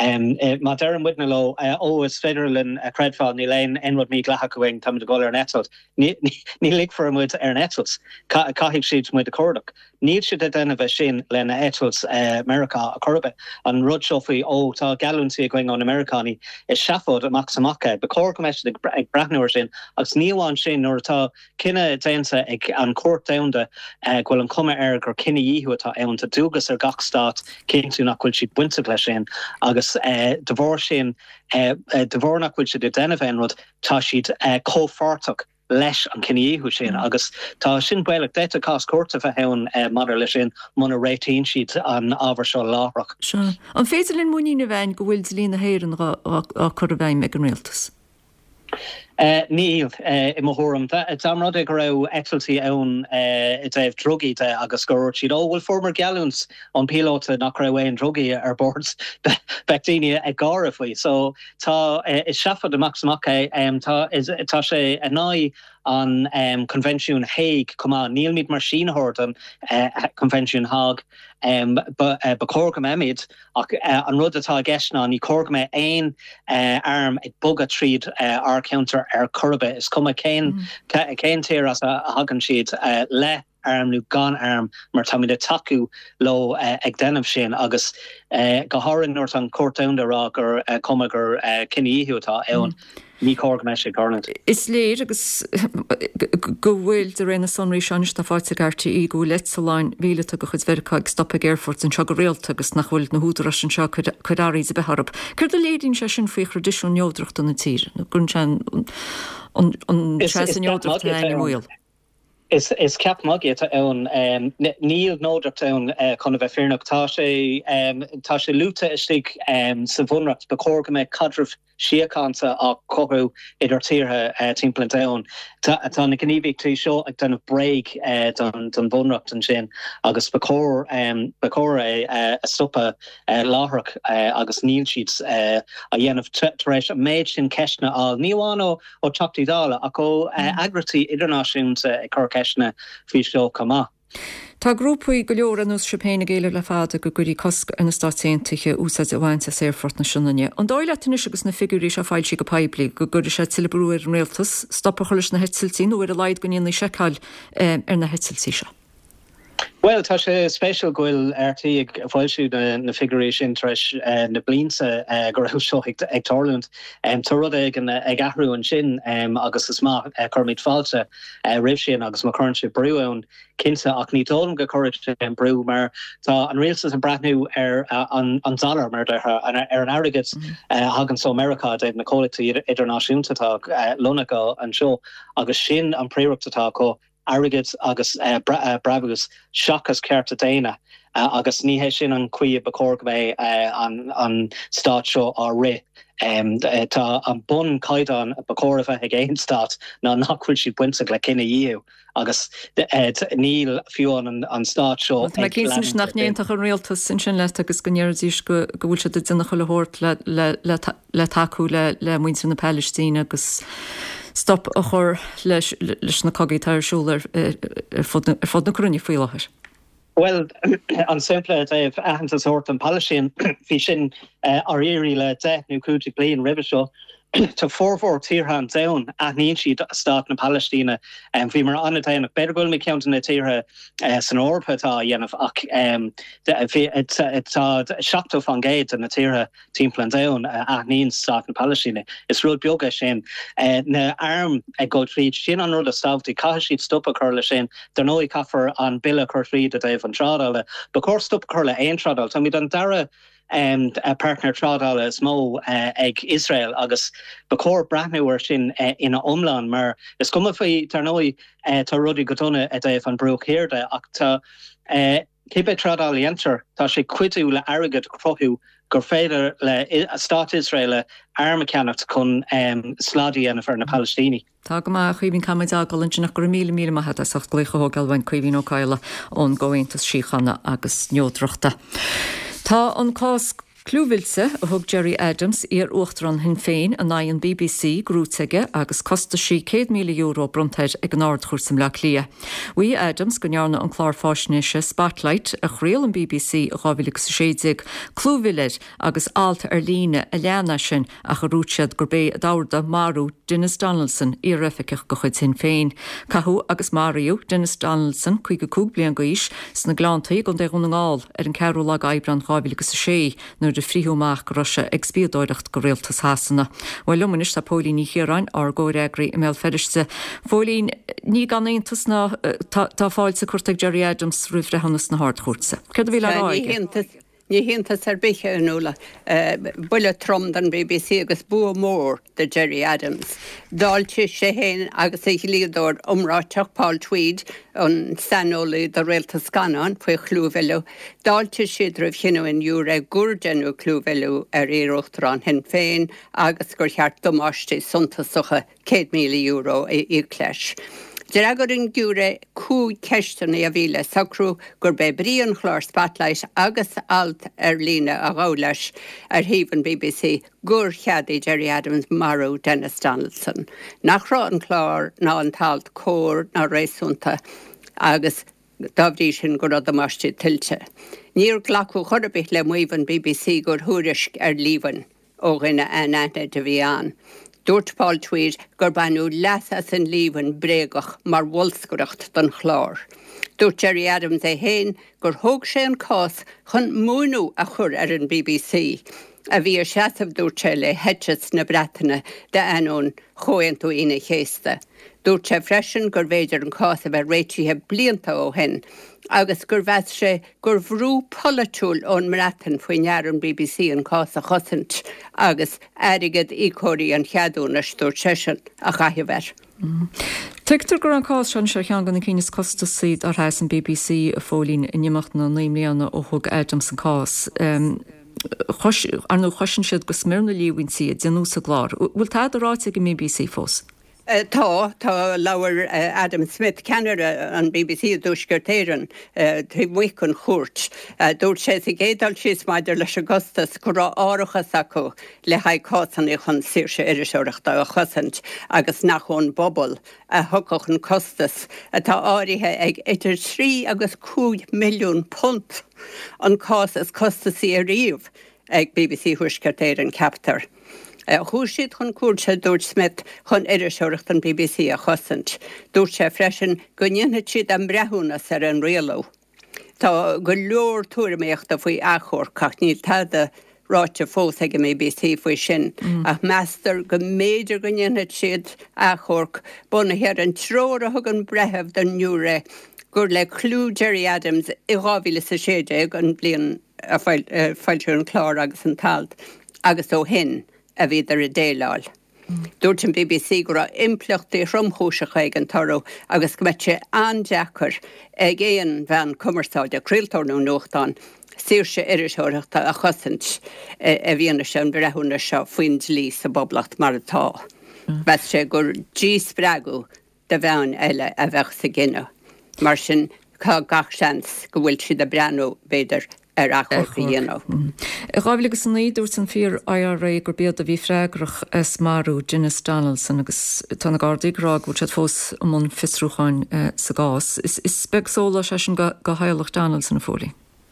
Má dean witna lo is federalin a credfáil ní lein enrod mí glecha going tá de golar an Etsels. Ní lig for muid ar an Etsels. Caithigh siad muid a cordach. Níl siad a denna bheith sin lena Etsels America a corbe an rud seofaí tá galúnsaí going an Americani is seafod amach samacha be cór go meisi ag brathnúir sin agus níomháin sin nuair atá cinenne déansa ag an cuat damda ghfuil an cuma air gur cinenne díú atá ann dúgus ar gach stát cinú nach bhfuil siad buinte lei sin agus de bhór sin de bhór nach bhfuil siad de denna bhéin rud tá siad cófartach leis an cinníú sin agus tá sin buach déta cás cuarta a hen mar lei sin muna réitín siad an ábhar seo láhrach. Sure. An féidirlinn muí na bhain go bhfuil lína Héireann á chur a bhaim ag an réaltas. Níl I mthúram damrad ag raibh Etselsaí ann I dtaobh drogaí agus gur siad bhfuil former galúns an pilóta nach raibh éon drogaí ar boards beictíine ag gára faoi. So tá is seafad amach samacha tá sé a ná an Convention Hague cumá níl míad mar sínthart an Convention Hague ba córgam emid ach an rud atá gceisna ní córgam aon arm ag bogad tríd ar counter ar curbe is cuma céin tíir as a hagan siad le arm nu gan arm mar tamid de taku lo ag denmh sin agus go hárin nuirt an cuatán rá gur cuma gur cinníútá ann ní córg me sé garland. Is léir agus go bhfuil de réna sonraí sean tá fáte gartí í go Etsaláin bhíleta go chud vercha ag stoppa Airforts an seo go réalta agus nach bhfuil na húdar an seo chudáí a beharb. Cur do léirín se sin faoi tradiisiún neodrocht an na tír na gunn an neodrocht na bhil. Is cap maggie ann níl nódracht ann chun bheith fearnach tá sé luúta istigh sa bhunracht be córga me cadrih siacánta a choú idir tíre timpplain daon. Tá na gníomhíh tí seo ag denmh breig don bhunracht an sin agus bacór a stoppa láthraach agus níl siad a dhéanamh taréis méid sin ceisna á níháin ó teachtaí dála a có agratí idirnáisiúnta ag cur ceisna fí seo comá. Tá grúpaí go leor an ús sepéna géile le fáda go gurí cosc an státéantaige úsáid a bhaint a séfort na sinnaine. An dáile tunis agus na figurí se fáil si go paibli go gur se tilbrúir an réaltas, stoppa cholis na hetsiltí nó ar a leid go níonna seáil ar na hetsiltí se. Well, tá sé special goil RT ag fáilisiú na figuration treis na blinsa gur seo ag Torland. Tá rud ag ahrú an sin agus is má chumid fáilte rih sin agus má chuann sé breúin cinnte ach ní dóm go choirte an breú mar tá an réaltas an brathnú ar an dollar mar ar an airgad hagan so America ag na cólaí idirnáisiúntatá lonacha an seo agus sin an préireachtatá có airgid agus bragus seachas cearta déine agus níhé sin an cuí bacóg mé an stát seo á ri. Tá an bun caidan bacóra bheith ag éon stát ná nachhfuil si buinte le cinenne díú agus níl fiúin an stát seo. Tá cin nach néonach an réaltas sin sin le agus gonéirdís go bhfuil se duna choirt le taú le muinte na Palestine agus stop a chur leis na cogaí tarsúlar fod na crunne faoileair. Well, an simple Dave ahananta sort an Palestine fi sin aríri le nu cúti blian ribbe seo to forward tíirhan down a níon siad stát na Palestine bhí mar anna déanach beidir goil mé ceantain na tíre san orpa tá dhéanamh ach tá seachta fan géad an na tíre timpplain down a níon stát na Palestine. Is rud beaga sin na arm ag go tríd sin an rud a stavtí cai siad stoppa chur le sin der nóí caafar an bille chur tríd a Dave an trádáile, ba chóir stoppa chur le aon trádáil, tá míid an dara a partner trádáil is mó ag Israel agus bacór brathnúir sin ina omláin mar is cuma faoi tar nóí tá rudí gotóna a Dave an brúch héirde ach tá cibé trádáil enter tá sé cuiú le airgad crothú gur féidir le Stát Israel arma ceannacht chun sládí ana fear na Palestíní. Tá go má chuoibhín caiid agal an sin nach gur mí a hat a sacht gléicheógáil bhain chuohín ó caiile ón ggóhaontas síchanna agus neodrochta. Tá an cás clúhilse a thug Gerry Adams ar uachtaran hin féin a naon BBC grúteige agus costa sí €100 million brontaid ag an ardchúsam le lia. Bhui Adams go nearna an chlár fáisnéise Spotlight a chréal an BBC a gábhíleach sa séideag clúhilid agus alta ar líne a leanna sin a chorútead gur bé a dáirda marú Dennis Donaldson i rificeach go chuid hin féin. Cathú agus Mariú Dennis Donaldson chuig go cúg blian gois sna glántaí gon de an ngáil ar an ceú le gaibran gábhíleach sa sé de fríúach Russia ag spíodóireacht go réaltas hásanna. Bhil lumanis tá pólín ní chéráin ar ggóireagraí i mé feidirste. Fólín ní gan éontas ná tá fáilte chuirteag Gerry Adams rúhrehannas na hardchúrsa. Cad bhí le Ní hinnta ar biche anúla buile trom den BBC agus bu mór de Gerry Adams. Dáilte sé héin agus é líador umráteach Paul Tweed an sanolaí de réalta scanán faoi clúhveilú. Dáilte siad rah chinúin dúra gúrdenú clúhveilú ar éireachtarán hen féin agus gur cheart domáistí suntasacha €100 million i cleis. Deagarinn gúra cúd ceistena a bhíle sacrú gur be bríon chlár Spotlight agus alt ar lína a gáleis ar híomhan BBC gur cheadaí Gerry Adams marú Dennis Donaldson. Nach rá an chlár ná an talt cór ná rééisúnta agus dábhdí sin gur ad amastí tiltte. Níor glacu chorabit le muomhan BBC gur thuairisc ar líomhan ó rinne anana de bhí an. Dúirt Paul Tweed gur banú leasa san líomhan bréagach mar bhfolscoireacht don chlár. Dúirt Gerry Adams é héin gur thug sé an cás chun múnú a chur ar an BBC. A bhí ar seaamh dúirt sé le hedges na Breataine de anún chointú ina chéasta. Dúirt sé freisin gur bhéidir an cás a bheith réitíthe blianta ó hen. Agus gur bheith sé gur bhrú polatúil ón mratan faoi near an BBC an cás a chosint agus airigad ícóirí an cheadún a stúir sesin a chaithibhar. Tuigtar gur an cás sean se chean gan cínas costa siad ar heas an BBC a fólín inimacht na 9 mbliana ó thug Adams an cás. nó chosin siad go smyrna líhain siad denú sa glár. Bhfuil tá aráte go BBC fós? Tá leabhar Adam Smith ceanar an BBC dúsgurtéireann trí muichan chuirt. Dúirt sé i gédal síos maidir leis Augustus go rá áireachas acu le haid cásan í chun síirse iriseoireachta a chosint agus nachón bobbal a thucach an costas atá áirithe ag idir 3 agus 5 milliún punt an cásas costasaí a riomh ag BBC thuisgurtéireann captar. Chúisiad chun cuairte dúirt Smith chun iriseoireacht an BBC a chosint. Dúirt sé freisin go nionad siad an brethúnas ar an réaló. Tá go leor túraíochta faoi achor cach níl tada ráte fós ag an BBC faoi sin. Ach meastar go méidir go nionad siad achorc buna hear an tróir a thug an brethebh den nuúra gur le clú Gerry Adams I 2016 an blion a fáilte an chlár agus an talt agus ó hin a bhíidir a déileáil. Dúirt an BBC gur impleachtaí romthúiseach ag an taró agus go mbeidte andeachar ag éon bhean cumarsáide críaltóirnú nuachtáin síirse iriseoireachta a chosint a bhíonna sé an brethúna seo faoin lí sa boblacht mar atá. Bheith sé gur dí spregú de bhean eile a bheith sa gine. Mar sin cá gach seans go bhfuil siad a breanú beidir ar achorcha dhéanamh. Rábhlagus san ídúirt an fíor IRA gur bead a bhí freigrach marú Dennis Donaldson agus tána gádaígrá go tead fós am fisrúcháin sa gás. Is beg sóla sé sin go haileach Donaldson a fólaí?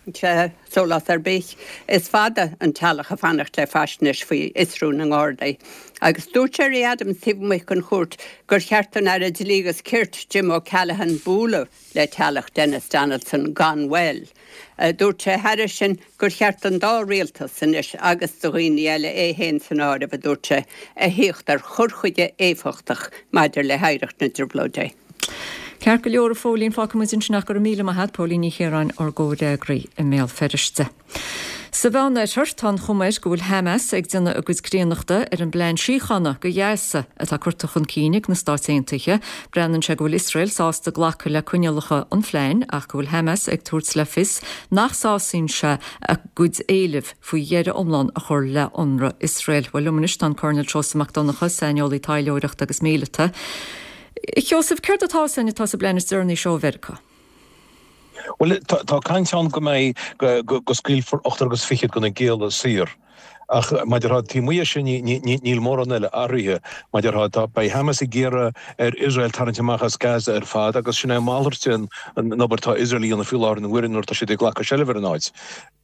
Solas ar bích is fada an talach a fannacht le fasnis faoi isrún an gádaí. Agus dúirt Gerry Adams tíbmuich an chuirt gur cheartan ar a díligas cirt Jim O'Callaghan búla le talach Dennis Donaldson gan well. Dúirt sé heiri sin gur cheartan dá rialtas san is agus do rií eile héin san áda a dúirt sé a híocht ar churchuide éfachtach maidir le heireacht na drblóide. Cear go leor a fólín fácamid sinach gur míle a head pólíní chéráin ar ggóide graí I méall feriste. Sa bhena tuirt tá chuméis go bhfuil Hamas ag duna agus gréanachta ar an blein síchanna go dhéasa atá chuirta chun cínig na stáitsaontaithe, breanann sé go bhfuil Israel sásta ghlacha le cuinealacha an phléin ach go bhfuil Hamas ag tuairt le fis nach sásaíonn se a gcuid éileh faoi dhéire omláin a chur le ionra Israel. Bhfuil lumanis an Colonel Joseph McDonagh Sáineolaí Táilleoireacht agus míleta. Joseph, céir atá sanna tá sa blein Journey seo Vercha? Well, tá caiinteán go méid go scail for 8 agus 5 gona géal a sír. Ach maidir tí muo sin níl mór an eile áirithe, maidir tá bei Hamas I géire ar Israel tarintteachchas Gaza ar fad agus sinna máirtin an nabartá Israelí an na fiúláir an bhuiinúir tá si d ghlacha seilehar an áid.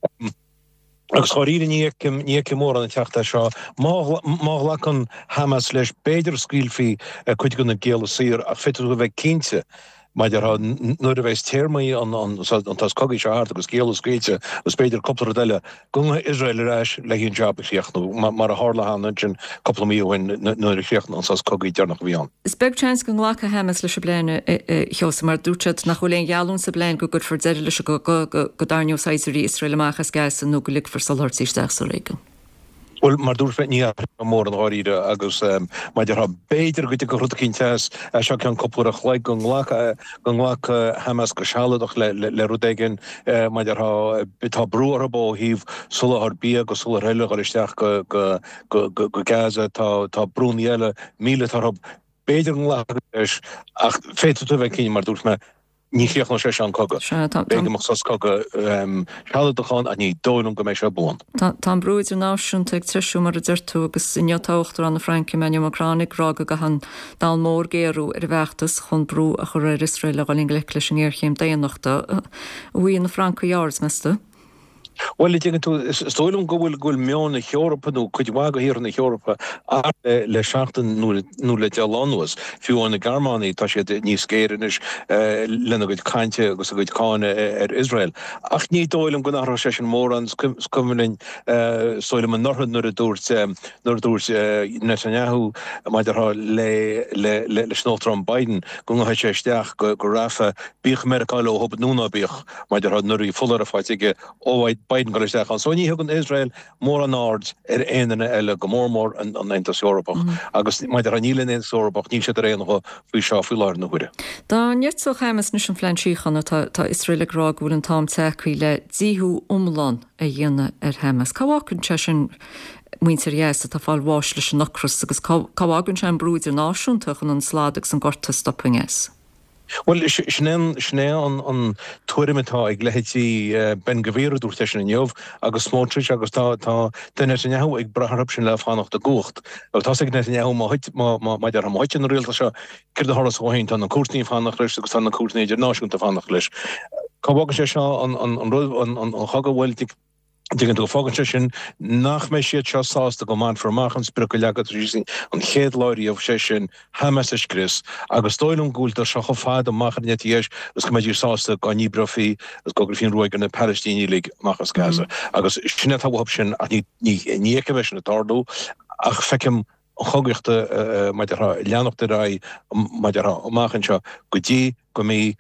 Agus choíre níce mór an teachta seo mághlach an Hamas leis beidir scailfií chuid gona géal a sír a fiú go bheith cínte. Maidir nuair a bheith téirmaí an tas cogaí se hart agus géal scríte agus beidir coppla deile gunga Israel aráis le híon job chríochtnú mar a hála hána sin coppla míhain nuair a chríochtna an sas cogaí dearnach bhíán. Is beg chans go nglacha Hamas leis bléine Joseph mar dútead nach chuléon gealún sa bléin go gur for deire leis go darneosáidirí Israel amachchas gas an nó go lig for salhartíisteach sa réigen. Well, mar dúr fe ní mór an áíre agus maidir ha beidir go go rudcíntes se cean coppla a chhlaid go nglacha Hamas go sealadach le rudéigen maidir ha bitá brúar a bó híh sula ar bí go sula réile go isteach go Gaza tá brún eile míle tar beidir nglacha ach féidir tú bheith cín mar dúr me ní chríoch sé an coga. Béigeach sas coga sealadachán a ní dóilm go mééis se bún. Tá brúidir náisiúnta ag trisú mar a dúirtú agus innetáchttar an na Franci Meneumachránig rága go han dá mór géirú ar bheachtas chun brú a chur ar Israel a gáling le leis an ggéirchéim déanachta. Bhí na Franca Jars measta? Well, I think stoilm go bhfuil meán na Eorpaú chuid bhaga hir na Eorpa le seachtain nó le dealánwas fiú na Garmánaí tá sé níos scéirinis lena goid cainte agus a goid cáine ar Israel. Ach ní dóilm go nachrá sé sin mór an cumlinn stoilm an northad nuair a dúirt Netanyahu maidirtha le snótram Biden go ngá sé isteach go rafa bích Americáil ó hobad núna bích maidirtha nuair í fullar a fáitige óhaid Biden go leach an. So ní hugann Israel mór an áard éanana eile go mórmór an Eintas Europach. agus maidir an nílen in Europach ní sé réanacha fao seo fiáir na huire. Tá net so chamas nus an fleintríchanna tá Israel ará bhfuil an tám techaí le díthú umlán a dhéana Hamas. Cáhacann te sin muintear dhéasta tá fáil bháis leis an nachras agus cáhagann se an brúidir náisiúntaach an sládaach an gorta stoppingess. Well, sné an tuairitá ag lehétí ben govéad dúir teisi an jobh agus smótris agus tá den Netanyahu ag bratharb sin le fánacht a gocht. Tá ag Netanyahu maidir am háit an réalta se cir a thoras óhaint an cuairtníí fánach leis agus an cuairtnéidir náisiúnta fánach leis. Cáhagann sé seo an chagahhailtig Digan go fágan sin nach mé siad seo sásta go man formachchan spre go legad rísing an chéad láirí sé sin Hamas is Chris agus dóilm gúilta se go fád a machchan netíis gus go méidir sásta go níbrafií as go fin roiig an na Palestíní League machchas Gaza. agus sinna táhab sin a níice bheits na tardú ach fecim chogaachta maidir leannachta ra maidir amachchan seo go dtí go mí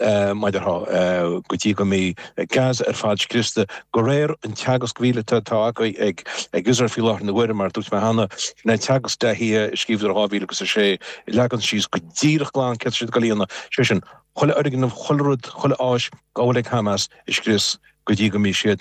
gotí go mé gas fád Christe go réir an teagas gohíle tá ag gusar fi láth na bhuiir mar dús me hanna na teagas de hí scíbhar hábhíle agus sé legan síos go ddíireach glán ce si galíonna sé sin cholle agin an cholerud cholle áis gáleg Hamas is Chris go dtí go mí siad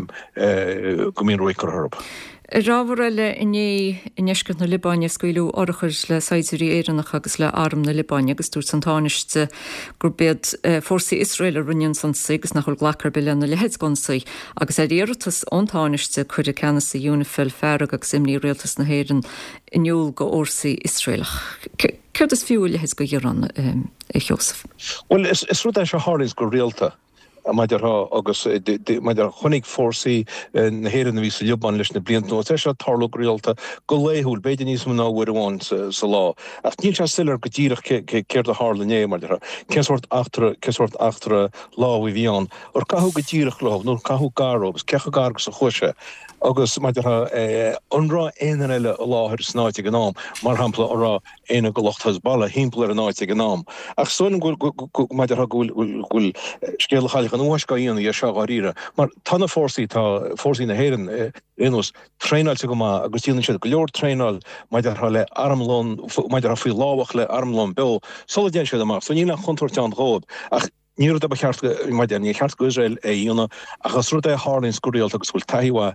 go mín roiicar thorp. Ráhar le inéiscin na Libáine scoilú orchars le Saidirí éireannach agus le arm na Libáine agus dúirt an táneiste gur bead fórsaí Israel a runnean san sigus nach chuil glachar be lena lehéad gonsaí agus éiretas an táneiste chuir a ceannas a UNIFIL fearrag agus imní réaltas na héireann inniuúil go orsaí Israelach. Ceir is fiú lehéad go dhearán i Joseph? Well, is rud é se háris go réalta. Maidir agus maidir chonig fórsaí na héireann ví sa Libán leis na blianta nó sé tarlú réalta go léthúil beidir níos ná bhuiir amháin sa lá. Ach níl se sillar go dtíireach céir a hálané maidir ceart achtra láhí bhíán or cathú go dtíireach láh nó cathú garób, cecha gargus a chuise. agus maidir anrá éan eile láthir snáite gan nám, mar hampla ará éana go lochthas balla hímpla a náite gan nám. Ach soin maidir gúil scéalchaile an uascaíonna a seáíre, mar tanna fórsaí tá fórsaí na héireann rénos tréáilte go má agus tíanann siad go leor tréáil maidir le armlón maidir a faoi lábhach le armlón bil, sola déan siad amach, so ní nach chuntuirte an ród. Ach níú a cheart maidir ní cheart go Israel é dhéanana agus ru é hálinn scoúíalta agus bhfuil taimha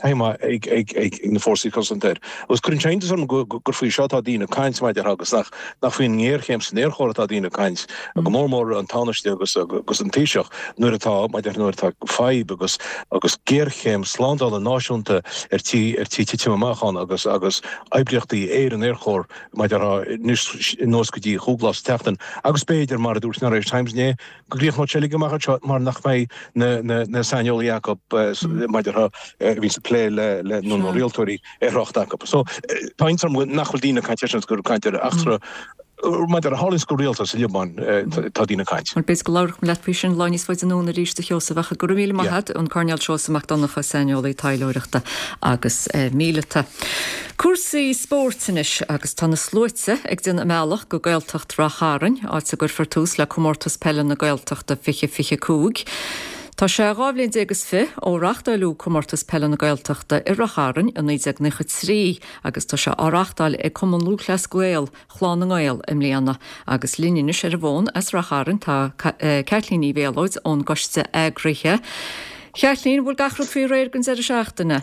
ag na fórsaí concentéir. Agus chun teinte san gur faoi seotá dína caiins maidir agus nach faoin ngéirchéim san néorchóirtá dína caiins a go mórmór an táneiste agus an tíiseach nuair atá maidir nuair atá feib agus géirchéim slándal a náisiúnta tí amachán agus ebliachtaí éar an éirchóir maidir nós go dtí chúglas teachtain agus béidir mar a dúirt na Irish Times né Gríoch nó telige machcha mar nach mé na Samuel Jacob maidir vín sa lé le nó réaltóí rocht Jacob. So peinsam nachhol dína caiint gur caiintear achtra maidir a hálinn go réalta sa Libán tá dína caiint. Mar bes go láirch le fisin láníos foiid anúna ríiste Josafacha gur míle maithad an Carneal Seosamach donnacha Samuel tailóireachta agus míleta. Cuasaí spórtanis agus tána slóite ag duna meallach go gailtacht racharan áit sa gur fartús le comórtas pelle na gailtachta fiche cúg. Tá sé ráblin agus fi ó rachtalú comórtas pelle na gailtachta i racharan a 1993 agus tá se árachtal ag cuman lúchlas gweil chláán na gail im léana agus líine sé a bhin as racharan tá Caitlíní Bhéalóid ón goiste agrithe. Caitlín bhfuil gachrú fí réir gan a seachtainna.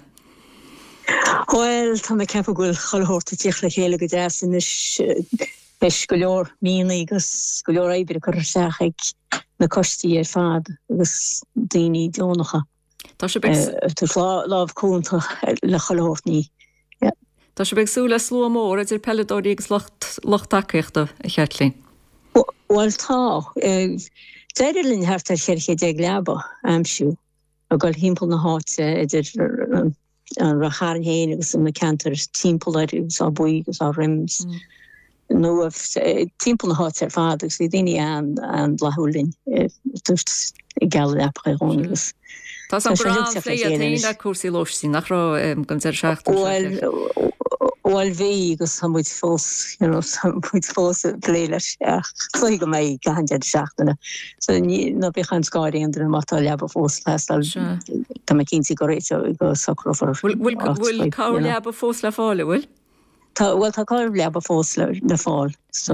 Well, tá me cepa gúil choilthórta tíoch le chéile go deasan is go leor mína agus go leor éibre chu seach ag na costaí ar fad agus daoine dónacha. Tá sé lámh cúnta le choilthórtaí. Tá sé beagsúla slú mór idir pelledóí agus lochtaíochta a Caitlín. Well tá deidirlinn hart ar cheirché de leaba amsú a gáil himple na háte idir an racharan héin agus an cantar timpplair agus á buí agus á rims. No timp na hot fad agus déine an lahulin dust gal aprégus. Tá an cuasí loí nach ra gan seach. Well vi agus ha moet fós léiles so go mei gahan seachtainna so na be chan skáí an mat leba fós festal Tá me 15 go réit go sacrofor Bhfuil cá leba fós le fáile bhfuil? Well tá cá leba fós le fáil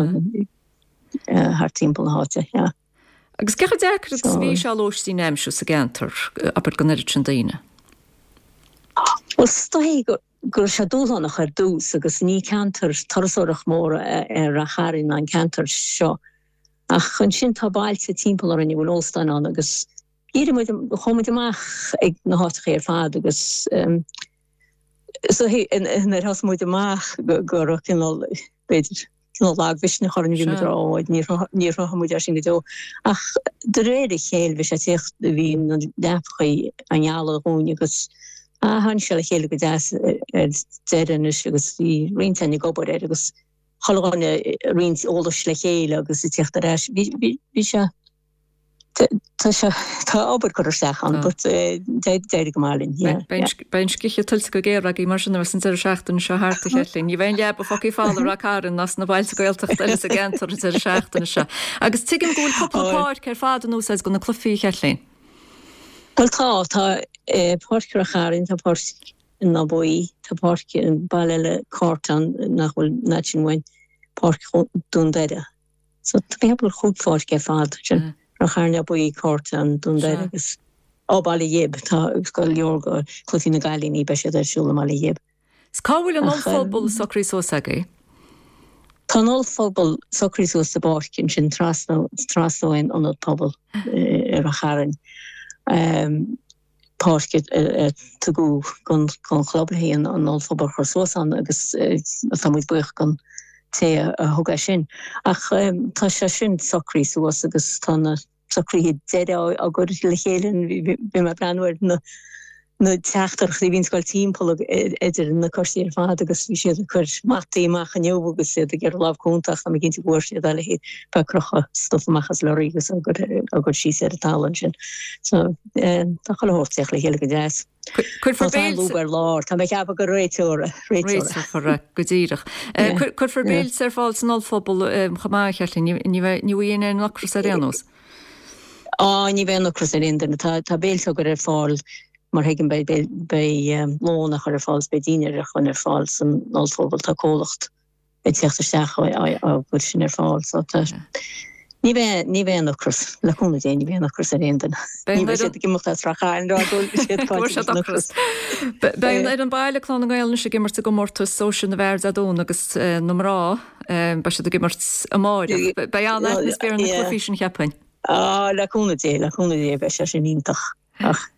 haar timppel háte ja. Agus ce deachar ví se lóistí neimsú sa gentar aber go sin daine. Well sta gur se dúlannach dús agus ní cantar tarasóach móra a charin an cantar seo. Ach chun sin tabbailte timppel ar an bhfuil óstan an agus chomuid amach ag na háta fad agus so er has muid amach gur cinál beidir lag visna chorin gimráid ní muid sin go. Ach de réidir chéil vi sé techt hí na dechaí anjala húne agus han se chéle go deis agus hí rintennig gobor agus choánne rins ólas le chéile agus i techt éis vi se tá ober go sechan, déidir go málinn. Bein skiche tulsa go géir í mar sin sin seachtain se háta chelín. Ní bhéin leab foí fáil a caran nas na bhil goiltecht eile a gentar seachtainna se. Agus tuigim gúil coppáir ceir fád nús go na clufií chelín. Well tá páirce a charin tá páirc in na buí tá páirce an bailile cártan nachhfuil natinhain páirc dún deide. So tá bhebal chuúd páirce fád sin. Racharne buí cártan dún deide agus ábála dhéb tá go leorga chluí na gailíní be sé siúla mála dhéb. Scáhfuil an fóbal socrí sósaga? Tá fóbal socrí sós sa báircin sin trasóin an pobl ar a charin. Páirce tuú gon chlobhíon an nófóbar chosósan agus samúid buch gon té a thuga sin. Ach tá sé sin socrí suas agus tána socrí deide a gur le chéilen bí me breanhir na teachtar chu vín sscoil timppla idir na cosí fád agus bhí siad chur mataíach an neu agus sé gur lábhúntaach a ginnti bhir siad eile hé pe crocha stofamachchas lerígus a gur sí sé a talan sin. So tá cho hóirteach le héile go deis. Chuir lár Tá meid ceap go réiteúra go ddíireach. Chuir forbéil ar fáil san áfphobal chamá chelín ní bhíon nachras a réanós? Ní bhéon nachras a réan tá béilsa gur ar fáil mar hegin bei lónach ar fáils bei díine chun ar fáil san áfphobal tá cólacht bei teachtarsteach a bud sin ar fáil Ní bhéon nachras leúna dé ní bhéon nachras a réan. Ní sé gimachta rachain ráúil Bein ar an bailachán an gailna sé gimmart go mórtas sóisiú na bhir a dún agus nórá ba sé gimmart a máide. Bei anna is bear na clufií sin cheappain. Leúna dé be sé sin ítach ach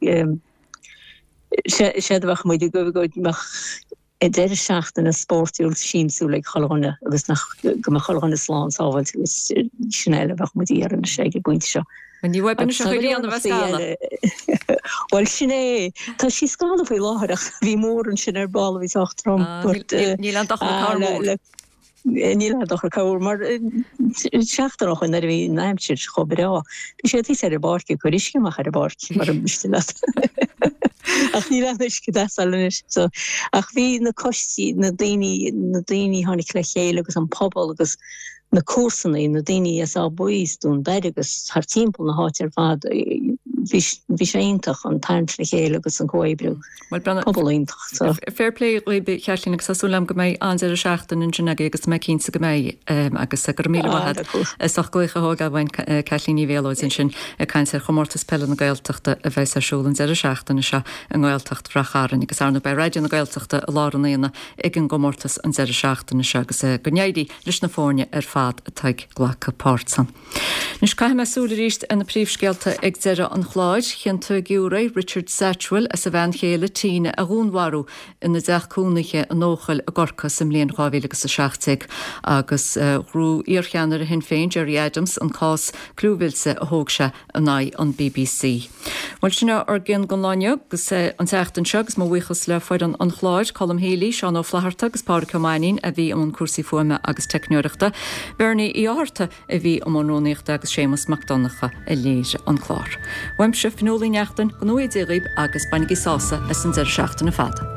séadhach muid gohgoidach déidir seachtain na sportúil síimsú le choánne agus go choánna sláán áhail agus sinile bheith mu ar an sé go buinte seo. Ní webn se an bheála. Well sinné Tá sí scála faoi láthach bhí mór an sin ar ball bhí trom ní an Níl doch caúr mar seachtarach in bhí neimtir chobrá. Bhí sé tí ar barci churisceach ar barci mar an miste le. Ach ní leis go deis so ach bhí na costí na daoine tháinig le chéile agus an pobl agus na cuasanna na daoine is á buís dún beid agus th timppla na háit ar fad bhí sé intach an taint le chéile agus an cóibrú poblintach. Fairplay be cheartlín agus sasúlam go méid an ar a seachtain in sinna agus me 15 go méid agus sa gur mí soch goicha hága bhain celíní bhéáin sin a caiint ar chomórtas pelle na gailteachta a bheits arsúlann ar a seachtainna se an gáiltecht fracharan agus arna bei réidir na gailteachta a láranna ag an gomórtas an ar a seachtainna se agus gonéidí leis na fórne ar fad a teig ghlacha pártsan. Nus caiim súla ríist an na príomhscealta ag deire an chláid chinnta giúra Richard Satchwell as a bhean chéile tíine a gúnharú ina deachúnaiche an nóchail a gorcha sem líon ráhílagus a 16 agus rú íorcheanar a hin féin Gerry Adams an cás clúhilse a thógse a ná an BBC. Bhail sinna ar gin go láine gus an teachtain segus má bhuichas le foiid an chláid Colm Healy seán ó flaharta agus Pádraig Comáinin a bhí am an cuasaí fuama agus teicneoireachta Bernie Iarta a bhí am an rónaíochta agus Séamus McDonacha a léise an chlár. Weimse finolí neachtain go nuaid agus bannig sása as an 16 na fada.